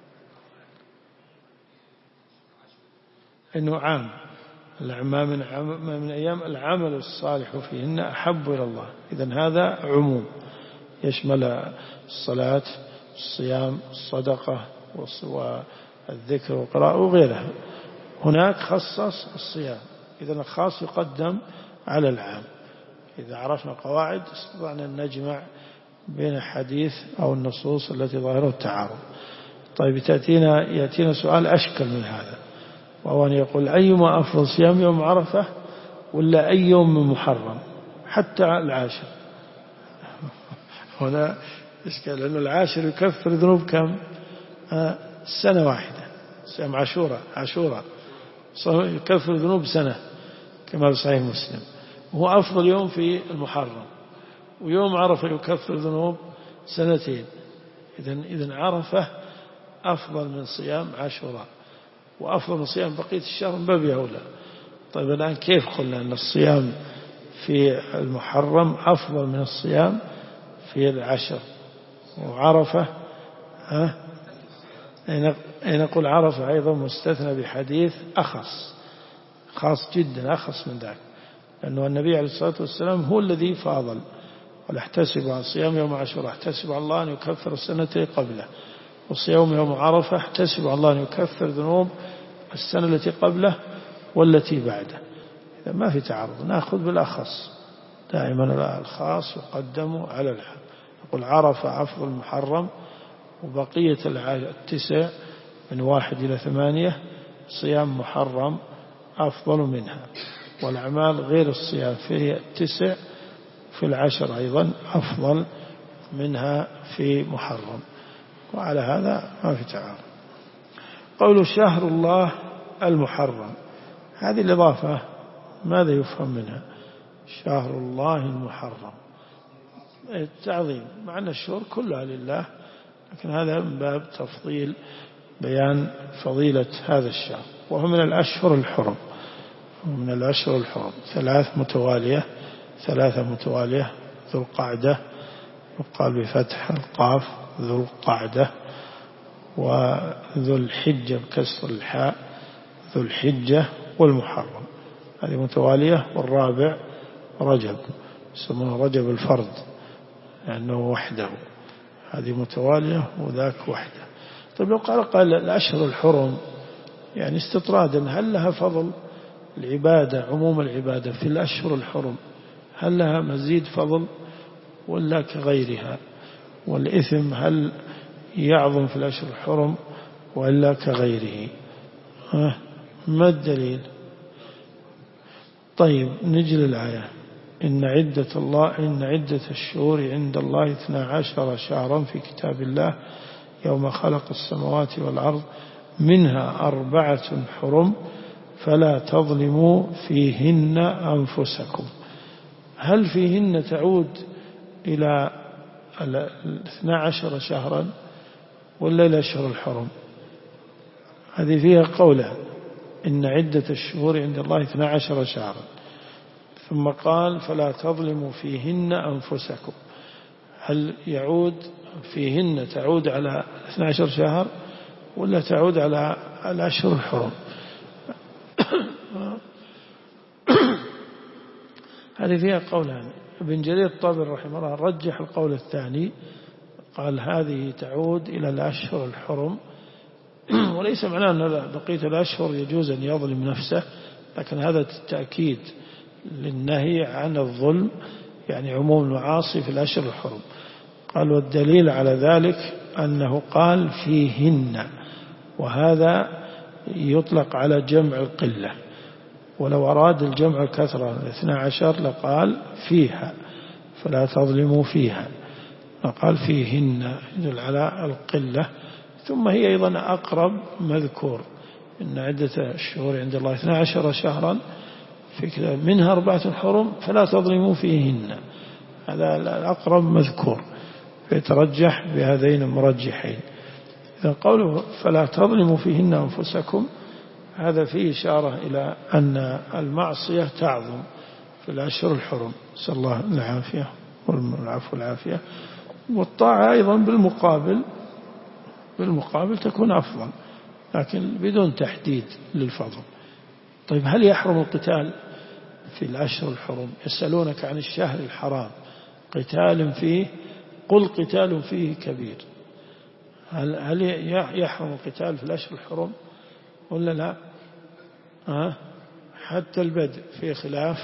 [SPEAKER 1] إنه عام، ما من, ما من أيام العمل الصالح فيهن أحب إلى الله. إذن هذا عموم يشمل الصلاة، الصيام، الصدقة والذكر والقراءة وغيرها. هناك خصص الصيام، إذن الخاص يقدم على العام. إذا عرفنا قواعد استطعنا أن نجمع بين الحديث أو النصوص التي ظاهرها التعارض. طيب تأتينا يأتينا سؤال أشكل من هذا، وهو أن يقول أيما أفضل صيام، يوم عرفة ولا أي يوم من محرم حتى العاشر؟ هنا إشكال، لأن العاشر يكفر ذنوب كم؟ آه سنة واحدة. صيام عاشوراء عاشوراء يكفر ذنوب سنة كما في صحيح مسلم، وهو أفضل يوم في المحرم. ويوم عرفة يكفر ذنوب سنتين. إذن إذن عرفة أفضل من صيام عاشوراء، وأفضل من صيام بقية الشهر من باب أولى. طيب الآن كيف قلنا أن الصيام في المحرم أفضل من الصيام في العشر؟ وعرفة ها أي نقول عرفة أيضا مستثنى بحديث أخص، خاص جدا، أخص من ذلك، لأنه النبي عليه الصلاة والسلام هو الذي فاضل: ولا احتسب عن صيام يوم عاشوراء احتسب على الله أن يكفر السنة قبله، وصيام يوم عرفة احتسب على الله أن يكفر ذنوب السنة التي قبله والتي بعده. إذا ما في تعارض، نأخذ بالأخص دائما، الخاص يقدم على العام. يقول عرفة أفضل المحرم، وبقية التسع من واحد إلى ثمانية صيام محرم أفضل منها، والأعمال غير الصيام في التسع في العشر أيضا أفضل منها في محرم. وعلى هذا ما في تعارض. قول شهر الله المحرم، هذه الإضافة ماذا يفهم منها؟ شهر الله المحرم التعظيم، مع أن الشهور كلها لله، لكن هذا من باب تفضيل بيان فضيلة هذا الشهر. وهو من الأشهر الحرم، من الأشهر الحرم ثلاث متوالية ثلاثة متوالية: ذو القعدة يقال بفتح القاف ذو القعدة، وذو الحجة بكسر الحاء ذو الحجة، والمحرم، هذه متوالية. والرابع رجب يسمونه رجب الفرد لأنه وحده، هذه متوالية وذاك وحده. طيب لو قال قال الأشهر الحرم يعني استطرادا، هل لها فضل العبادة، عموم العبادة في الأشهر الحرم هل لها مزيد فضل ولا كغيرها؟ والإثم هل يعظم في الأشهر الحرم ولا كغيره؟ ما الدليل؟ طيب نجي للآية: إن عدة الله إن عدة الشهور عند الله اثنا عشر شهرا في كتاب الله يوم خلق السماوات والأرض منها أربعة حرم فلا تظلموا فيهن أنفسكم. هل فيهن تعود إلى الاثنى عشر شهرا ولا إلى أشهر الحرم؟ هذه فيها قولان: إن عدة الشهور عند الله اثنا عشر شهرا، ثم قال فلا تظلموا فيهن أنفسكم. هل يعود فيهن تعود على اثنا عشر شهر ولا تعود على الأشهر الحرم؟ هذه فيها قولان. ابن جرير الطبري رحمه الله رجح القول الثاني، قال هذه تعود إلى الأشهر الحرم، وليس معناه أن بقية الأشهر يجوز أن يظلم نفسه، لكن هذا التأكيد للنهي عن الظلم، يعني عموم المعاصي في الأشهر الحرم. قال والدليل على ذلك أنه قال فيهن، وهذا يطلق على جمع القلة، ولو أراد الجمع الكثرة الاثنى عشر لقال فيها، فلا تظلموا فيها، قال فيهن يدل على القلة. ثم هي أيضا أقرب مذكور، إن عدة الشهور عند الله اثنى عشر شهرا في منها أربعة حرم فلا تظلموا فيهن، هذا الأقرب مذكور، فيترجح بهذين المرجحين. إذا قوله فلا تظلموا فيهن أنفسكم، هذا فيه إشارة إلى أن المعصية تعظم في الأشهر الحرم، نسأل الله العافية والعفو والعافية. والطاعة أيضا بالمقابل بالمقابل تكون أفضل، لكن بدون تحديد للفضل. طيب هل يحرم القتال في الأشهر الحرم؟ يسألونك عن الشهر الحرام قتال فيه، قل قتال فيه كبير. هل هل يحرم القتال في الأشهر الحرم ولا لا؟ أه؟ حتى البدء في خلاف،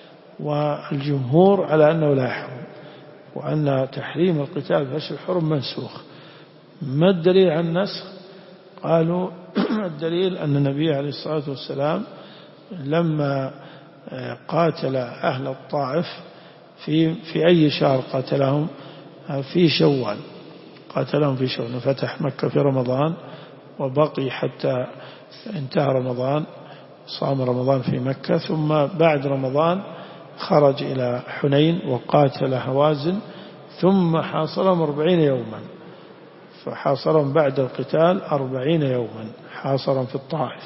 [SPEAKER 1] والجمهور على أنه لا يحرم، وأن تحريم القتال في الأشهر الحرم منسوخ. ما الدليل عن النسخ؟ قالوا الدليل أن النبي عليه الصلاة والسلام لما قاتل أهل الطائف في في أي شهر قاتلهم؟ في شوال، قاتلهم في شوال، فتح مكة في رمضان وبقي حتى انتهى رمضان، صام رمضان في مكة، ثم بعد رمضان خرج إلى حنين وقاتل هوازن، ثم حاصرهم أربعين يوما، فحاصرهم بعد القتال أربعين يوما حاصرهم في الطائف.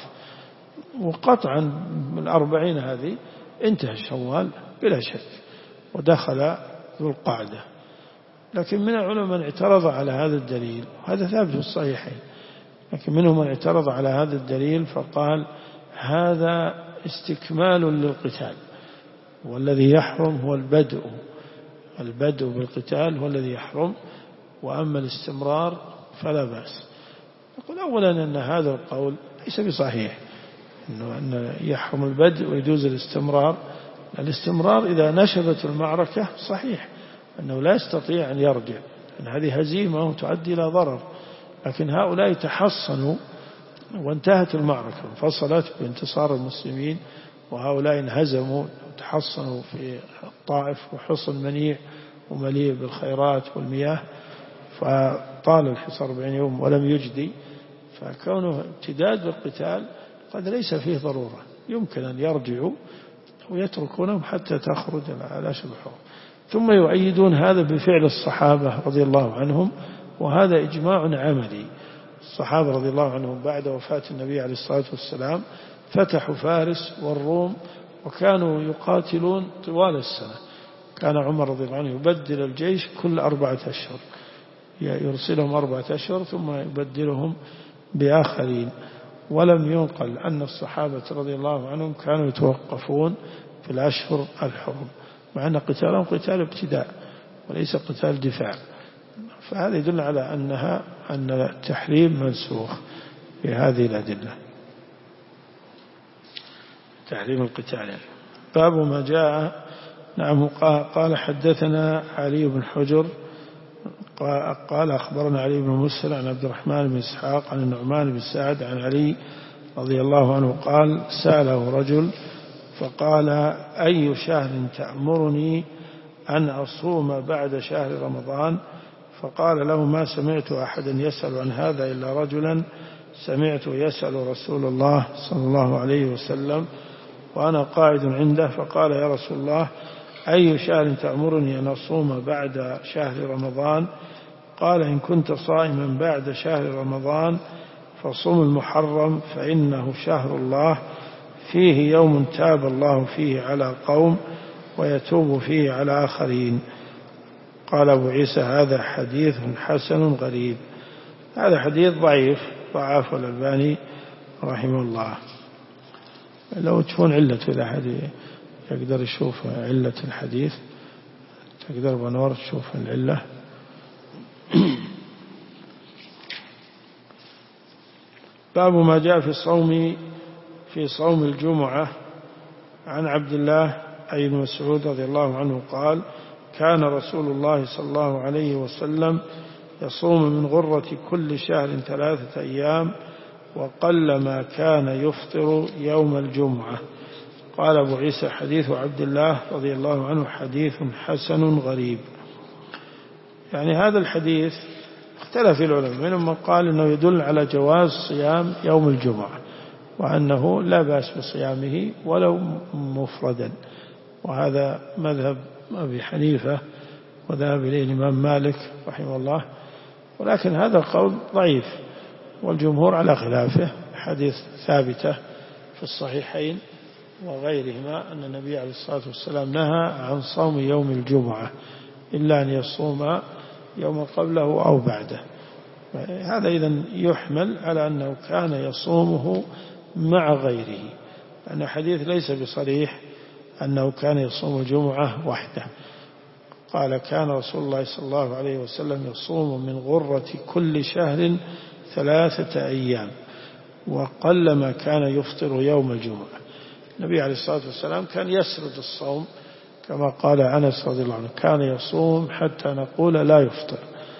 [SPEAKER 1] وقطعا من الأربعين هذه انتهى شوال بلا شك ودخل ذو القعدة. لكن من العلماء من اعترض على هذا الدليل، وهذا ثابت في الصحيحين، لكن منهم من اعترض على هذا الدليل فقال هذا استكمال للقتال، والذي يحرم هو البدء البدء بالقتال هو الذي يحرم، وأما الاستمرار فلا بأس. نقول أولا أن هذا القول ليس بصحيح، إنه أن يحرم البدء ويجوز الاستمرار. الاستمرار إذا نشبت المعركة صحيح أنه لا يستطيع أن يرجع، أن هذه هزيمة وتؤدي إلى ضرر، لكن هؤلاء تحصنوا وانتهت المعركة انفصلت بانتصار المسلمين، وهؤلاء انهزموا وتحصنوا في الطائف وحصن منيع ومليء بالخيرات والمياه، فطال الحصار أربعين يوم ولم يجدي. فكونه امتداد بالقتال قد ليس فيه ضرورة، يمكن أن يرجعوا ويتركونهم حتى تخرج على شبحهم. ثم يؤيدون هذا بفعل الصحابة رضي الله عنهم، وهذا إجماع عملي. الصحابة رضي الله عنهم بعد وفاة النبي عليه الصلاة والسلام فتحوا فارس والروم، وكانوا يقاتلون طوال السنة. كان عمر رضي الله عنه يبدل الجيش كل أربعة أشهر، يرسلهم أربعة أشهر ثم يبدلهم بآخرين. ولم ينقل أن الصحابة رضي الله عنهم كانوا يتوقفون في الأشهر الحرم، مع أن قتالهم قتال ابتداء وليس قتال دفاع. فهذا يدل على أنها أن التحريم منسوخ بهذه الأدلة، تحريم القتال يعني. باب ما جاء. نعم. قال حدثنا علي بن حجر قال أخبرنا علي بن مسهر عن عبد الرحمن بن إسحاق عن النعمان بن سعد عن علي رضي الله عنه قال سأله رجل فقال أي شهر تأمرني أن أصوم بعد شهر رمضان؟ فقال له ما سمعت أحدا يسأل عن هذا إلا رجلا سمعت يسأل رسول الله صلى الله عليه وسلم وأنا قاعد عنده، فقال يا رسول الله أي شهر تأمرني أن أصوم بعد شهر رمضان؟ قال إن كنت صائما بعد شهر رمضان فصوم المحرم فإنه شهر الله فيه يوم تاب الله فيه على قوم ويتوب فيه على آخرين. قال أبو عيسى هذا حديث حسن غريب. هذا حديث ضعيف ضعفه الألباني رحمه الله. لو تكون علة إذا حديث يقدر يشوف علة الحديث، تقدر بنور تشوف العلة. باب ما جاء في الصوم في صوم الجمعة. عن عبد الله أي بن مسعود رضي الله عنه قال: كان رسول الله صلى الله عليه وسلم يصوم من غرة كل شهر ثلاثة أيام، وقل ما كان يفطر يوم الجمعة. قال أبو عيسى: حديث عبد الله رضي الله عنه حديث حسن غريب. يعني هذا الحديث اختلف العلماء، منهم من قال إنه يدل على جواز صيام يوم الجمعة، وأنه لا بأس بصيامه ولو مفردا، وهذا مذهب أبي حنيفة وذهب إليه الإمام مالك رحمه الله. ولكن هذا القول ضعيف، والجمهور على خلافه. حديث ثابتة في الصحيحين وغيرهما أن النبي عليه الصلاة والسلام نهى عن صوم يوم الجمعة إلا أن يصوم يوم قبله أو بعده. هذا إذن يحمل على أنه كان يصومه مع غيره، لأن الحديث ليس بصريح أنه كان يصوم الجمعة وحده. قال: كان رسول الله صلى الله عليه وسلم يصوم من غرة كل شهر ثلاثة أيام، وقل ما كان يفطر يوم الجمعة. النبي عليه الصلاة والسلام كان يسرد الصوم كما قال أنس رضي الله عنه: كان يصوم حتى نقول لا يفطر،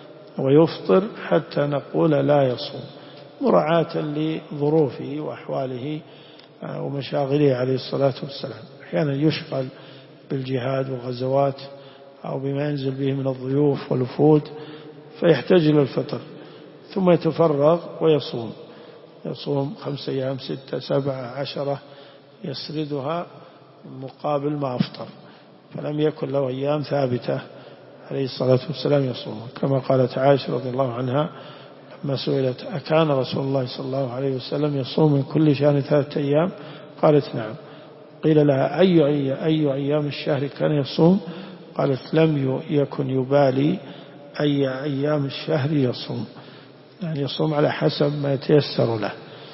[SPEAKER 1] ويفطر حتى نقول لا يصوم، مراعاة لظروفه وأحواله ومشاغله عليه الصلاة والسلام. أحيانا يشغل بالجهاد والغزوات أو بما ينزل به من الضيوف والوفود فيحتاج إلى الفطر، ثم يتفرغ ويصوم، يصوم خمسة أيام ستة سبعة عشرة يسردها مقابل ما أفطر، فلم يكن له أيام ثابتة عليه الصلاة والسلام يصوم. كما قالت عائشة رضي الله عنها لما سئلت: أكان رسول الله صلى الله عليه وسلم يصوم من كل شهر ثلاثة أيام؟ قالت: نعم. قيل لها: أي, أي, أي أيام الشهر كان يصوم؟ قالت: لم يكن يبالي أي أيام الشهر يصوم، يعني يصوم على حسب ما يتيسر له.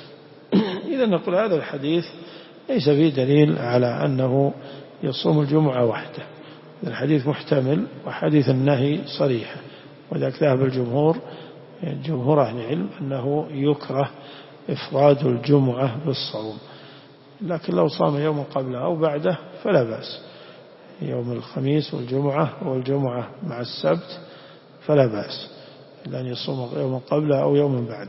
[SPEAKER 1] إذا نقول هذا الحديث ليس فيه دليل على أنه يصوم الجمعة وحده، الحديث محتمل وحديث النهي صريحة، وذلك ذهب الجمهور جمهور أهل العلم أنه يكره إفراد الجمعة بالصوم، لكن لو صام يوم قبله أو بعده فلا بأس، يوم الخميس والجمعة والجمعة مع السبت فلا بأس، إلا أن يصوم يوم قبله أو يوم بعده.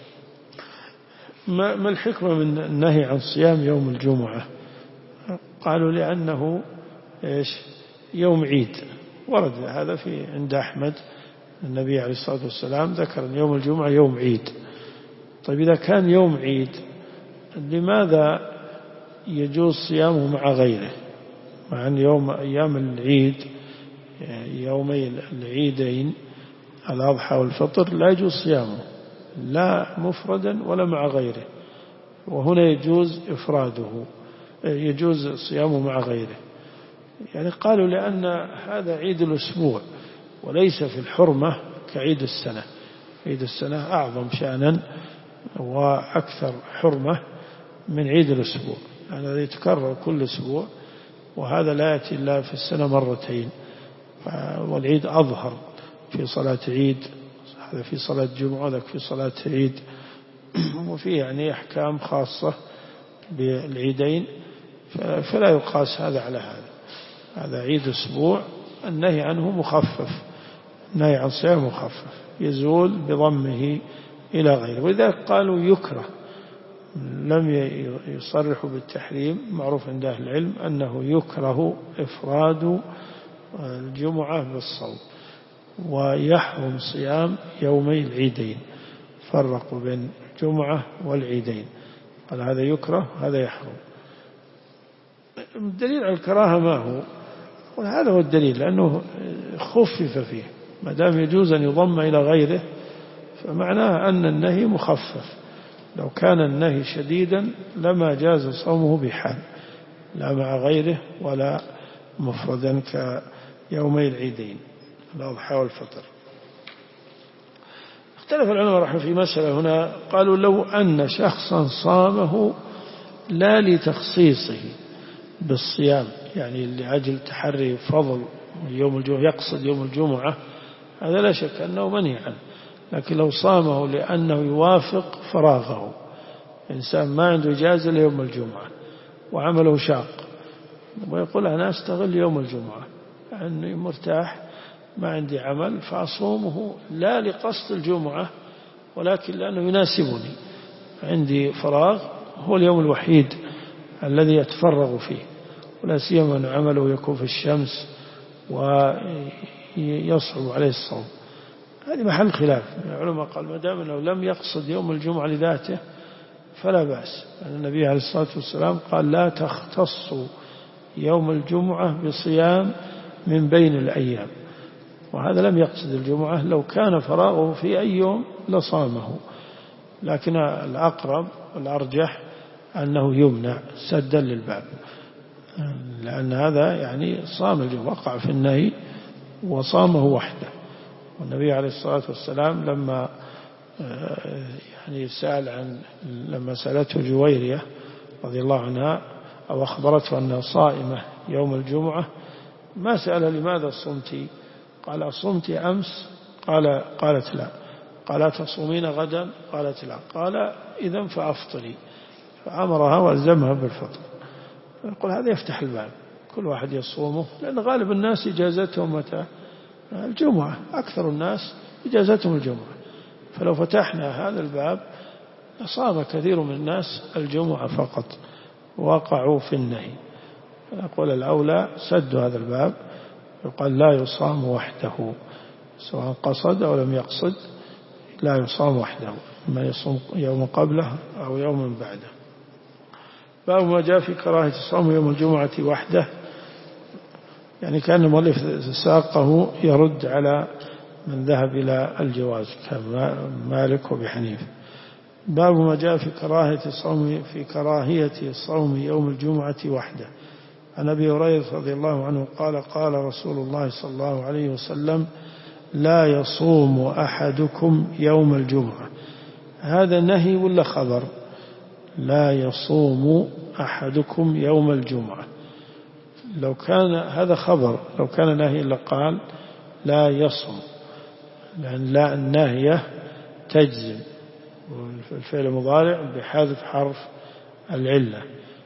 [SPEAKER 1] ما الحكمة من النهي عن صيام يوم الجمعة؟ قالوا لأنه إيش؟ يوم عيد، ورد هذا في عند أحمد، النبي عليه الصلاة والسلام ذكر أن يوم الجمعة يوم عيد. طيب إذا كان يوم عيد لماذا يجوز صيامه مع غيره؟ مع أن يوم أيام العيد يومي العيدين الأضحى والفطر لا يجوز صيامه لا مفردا ولا مع غيره، وهنا يجوز إفراده، يجوز صيامه مع غيره. يعني قالوا لأن هذا عيد الأسبوع وليس في الحرمة كعيد السنة، عيد السنة أعظم شأنا وأكثر حرمة من عيد الأسبوع، يعني هذا يتكرر كل أسبوع، وهذا لا يأتي إلا في السنة مرتين، والعيد أظهر في صلاة عيد، هذا في صلاة جمعة وذاك في صلاة عيد، وفيه يعني أحكام خاصة بالعيدين، فلا يقاس هذا على هذا. هذا عيد أسبوع النهي عنه مخفف، النهي عن صيام مخفف يزول بضمه إلى غيره، وإذا قالوا يكره لم يصرحوا بالتحريم، معروف عند أهل العلم أنه يكره إفراد الجمعة بالصوم، ويحرم صيام يومي العيدين، فرقوا بين الجمعة والعيدين، قال هذا يكره هذا يحرم. الدليل على الكراهة ما هو؟ وهذا هو الدليل، لأنه خفف فيه، ما دام يجوز أن يضم إلى غيره فمعناه أن النهي مخفف، لو كان النهي شديدا لما جاز صومه بحال، لا مع غيره ولا مفردا كيومي العيدين الأضحى والفطر. اختلف العلماء رحمه في مسألة هنا، قالوا لو أن شخصا صامه لا لتخصيصه، بالصيام يعني لأجل تحري فضل يوم الجمعة يقصد يوم الجمعة، هذا لا شك أنه منهي عنه. لكن لو صامه لأنه يوافق فراغه، إنسان ما عنده إجازة ليوم الجمعة وعمله شاق ويقول أنا أستغل يوم الجمعة أني مرتاح ما عندي عمل فأصومه لا لقصد الجمعة ولكن لأنه يناسبني، عندي فراغ هو اليوم الوحيد الذي يتفرغ فيه، ولا سيما أن عمله يكون في الشمس ويصعب عليه الصوم. هذه محل خلاف. العلماء قال ما دام أنه لم يقصد يوم الجمعة لذاته فلا بأس. النبي عليه الصلاة والسلام قال لا تختصوا يوم الجمعة بصيام من بين الأيام، وهذا لم يقصد الجمعة، لو كان فراغه في أي يوم لصامه. لكن الأقرب والأرجح أنه يمنع سدا للباب، لأن هذا يعني صام الجمعة وقع في النهي وصامه وحده. والنبي عليه الصلاة والسلام لما يعني سأل عن لما سألته جويرية رضي الله عنها أو أخبرته أنها صائمة يوم الجمعة ما سألها لماذا صمتي؟ قال صمت أمس؟ قال قالت لا. قال تصومين غدا؟ قالت لا. قال إذن فأفطري، فأمرها والزمها بالفطر. يقول هذا يفتح الباب، كل واحد يصومه، لأن غالب الناس إجازتهم متى؟ الجمعة، أكثر الناس إجازتهم الجمعة. فلو فتحنا هذا الباب صام كثير من الناس الجمعة فقط وقعوا في النهي. يقول الأولى سد هذا الباب، يقال لا يصام وحده سواء قصد أو لم يقصد، لا يصام وحده، ما يصوم يوم قبله أو يوم بعده. باب ما جاء في كراهة الصوم يوم الجمعة وحده، يعني كان المؤلف ساقه يرد على من ذهب إلى الجواز كمالك وأبي حنيفة. باب ما جاء في كراهة الصوم في كراهية الصوم يوم الجمعة وحده. عن أبي هريرة رضي الله عنه قال قال رسول الله صلى الله عليه وسلم لا يصوم أحدكم يوم الجمعة. هذا نهي ولا خبر؟ لا يصوم أحدكم يوم الجمعة. لو كان هذا خبر، لو كان نهي لقال لا يصوم، لأن لا الناهية تجزم الفعل المضارع بحذف حرف العلة،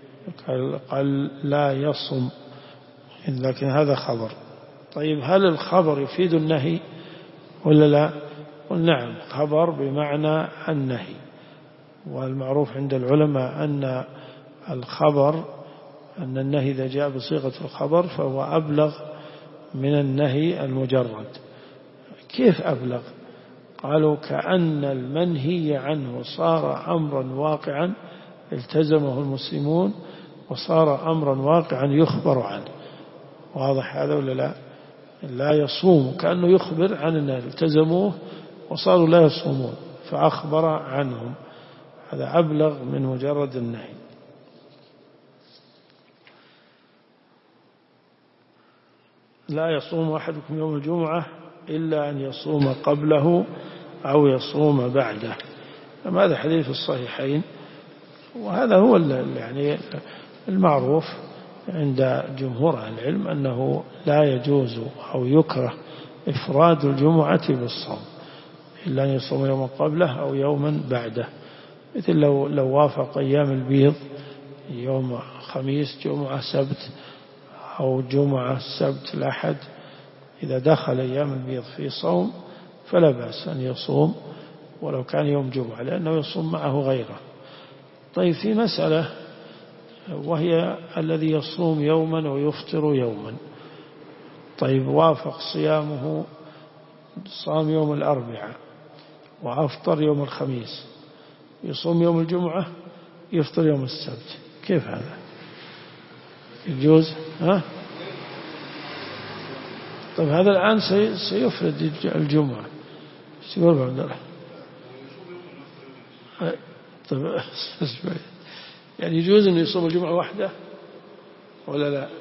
[SPEAKER 1] قال لا يصوم، لكن هذا خبر. طيب هل الخبر يفيد النهي ولا لا؟ نعم، خبر بمعنى النهي، والمعروف عند العلماء أن الخبر أن النهي إذا جاء بصيغة الخبر فهو أبلغ من النهي المجرد. كيف أبلغ؟ قالوا كأن المنهي عنه صار أمرا واقعا التزمه المسلمون وصار أمرا واقعا يخبر عنه. واضح هذا ولا لا؟ لا يصوم كأنه يخبر عن الناس التزموه وصاروا لا يصومون فأخبر عنهم، هذا أبلغ من مجرد النهي. لا يصوم أحدكم يوم الجمعة إلا أن يصوم قبله أو يصوم بعده. هذا حديث الصحيحين، وهذا هو يعني المعروف عند جمهور أهل العلم أنه لا يجوز أو يكره إفراد الجمعة بالصوم إلا أن يصوم يوما قبله أو يوما بعده. مثل لو, لو وافق أيام البيض يوم خميس جمعة سبت أو جمعة سبت الأحد، إذا دخل أيام البيض في صوم فلا بأس أن يصوم ولو كان يوم جمعة، لأنه يصوم معه غيره. طيب في مسألة وهي الذي يصوم يوما ويفطر يوما. طيب وافق صيامه، صام يوم الأربعاء وأفطر يوم الخميس، يصوم يوم الجمعة يفطر يوم السبت، كيف هذا؟ يجوز؟ ها؟ طيب هذا الآن سيفرد الجمعة، سيقول عبد الله. طيب يعني يجوز أن يصوم الجمعة واحدة ولا لا؟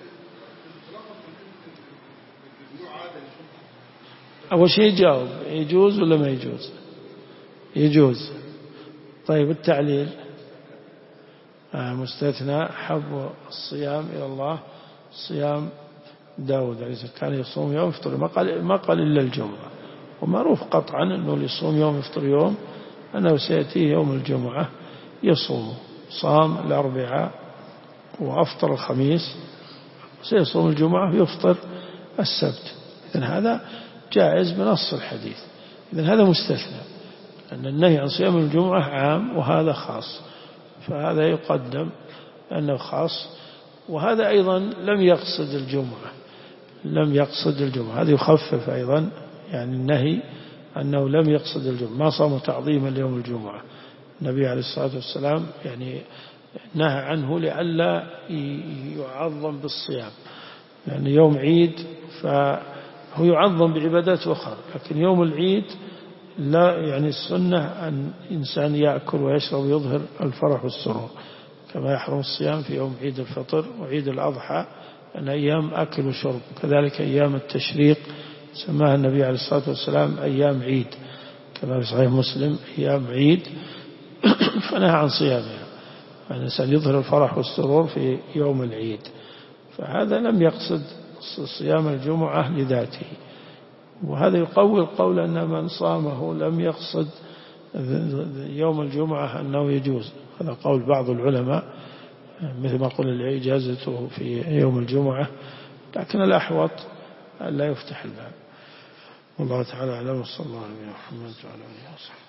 [SPEAKER 1] أول شيء جاوب، يجوز ولا ما يجوز؟ يجوز. طيب التعليل مستثنى حب الصيام إلى الله صيام داود عليه السلام كان يصوم يوم يفطر ما قال, ما قال إلا الجمعة. ومعروف قطعا أنه اللي يصوم يوم يفطر يوم أنه سيأتيه يوم الجمعة يصوم. صام الأربعاء وأفطر الخميس سيصوم الجمعة ويفطر السبت. إذن هذا جائز بنص الحديث. إذن هذا مستثنى أن النهي عن صيام الجمعة عام وهذا خاص، فهذا يقدم أنه خاص. وهذا أيضا لم يقصد الجمعة لم يقصد الجمعة هذا يخفف أيضا يعني النهي أنه لم يقصد الجمعة ما صام تعظيما ليوم الجمعة. النبي عليه الصلاة والسلام يعني نهى عنه لئلا يعظم بالصيام، يعني يوم عيد فهو يعظم بعبادات أخرى، لكن يوم العيد لا، يعني السنة أن إنسان يأكل ويشرب ويظهر الفرح والسرور كما يحرم الصيام في يوم عيد الفطر وعيد الأضحى أن أيام أكل وشرب. كذلك أيام التشريق سماها النبي عليه الصلاة والسلام أيام عيد كما في صحيح مسلم أيام عيد فنهى عن صيامها، يعني الإنسان يظهر الفرح والسرور في يوم العيد. فهذا لم يقصد صيام الجمعة لذاته. وهذا يقوي القول أن من صامه لم يقصد يوم الجمعة أنه يجوز. هذا قول بعض العلماء مثل ما قلنا إجازته في يوم الجمعة، لكن الأحوط أن لا يفتح الباب. والله تعالى أعلم. وصلى الله عليه وسلم.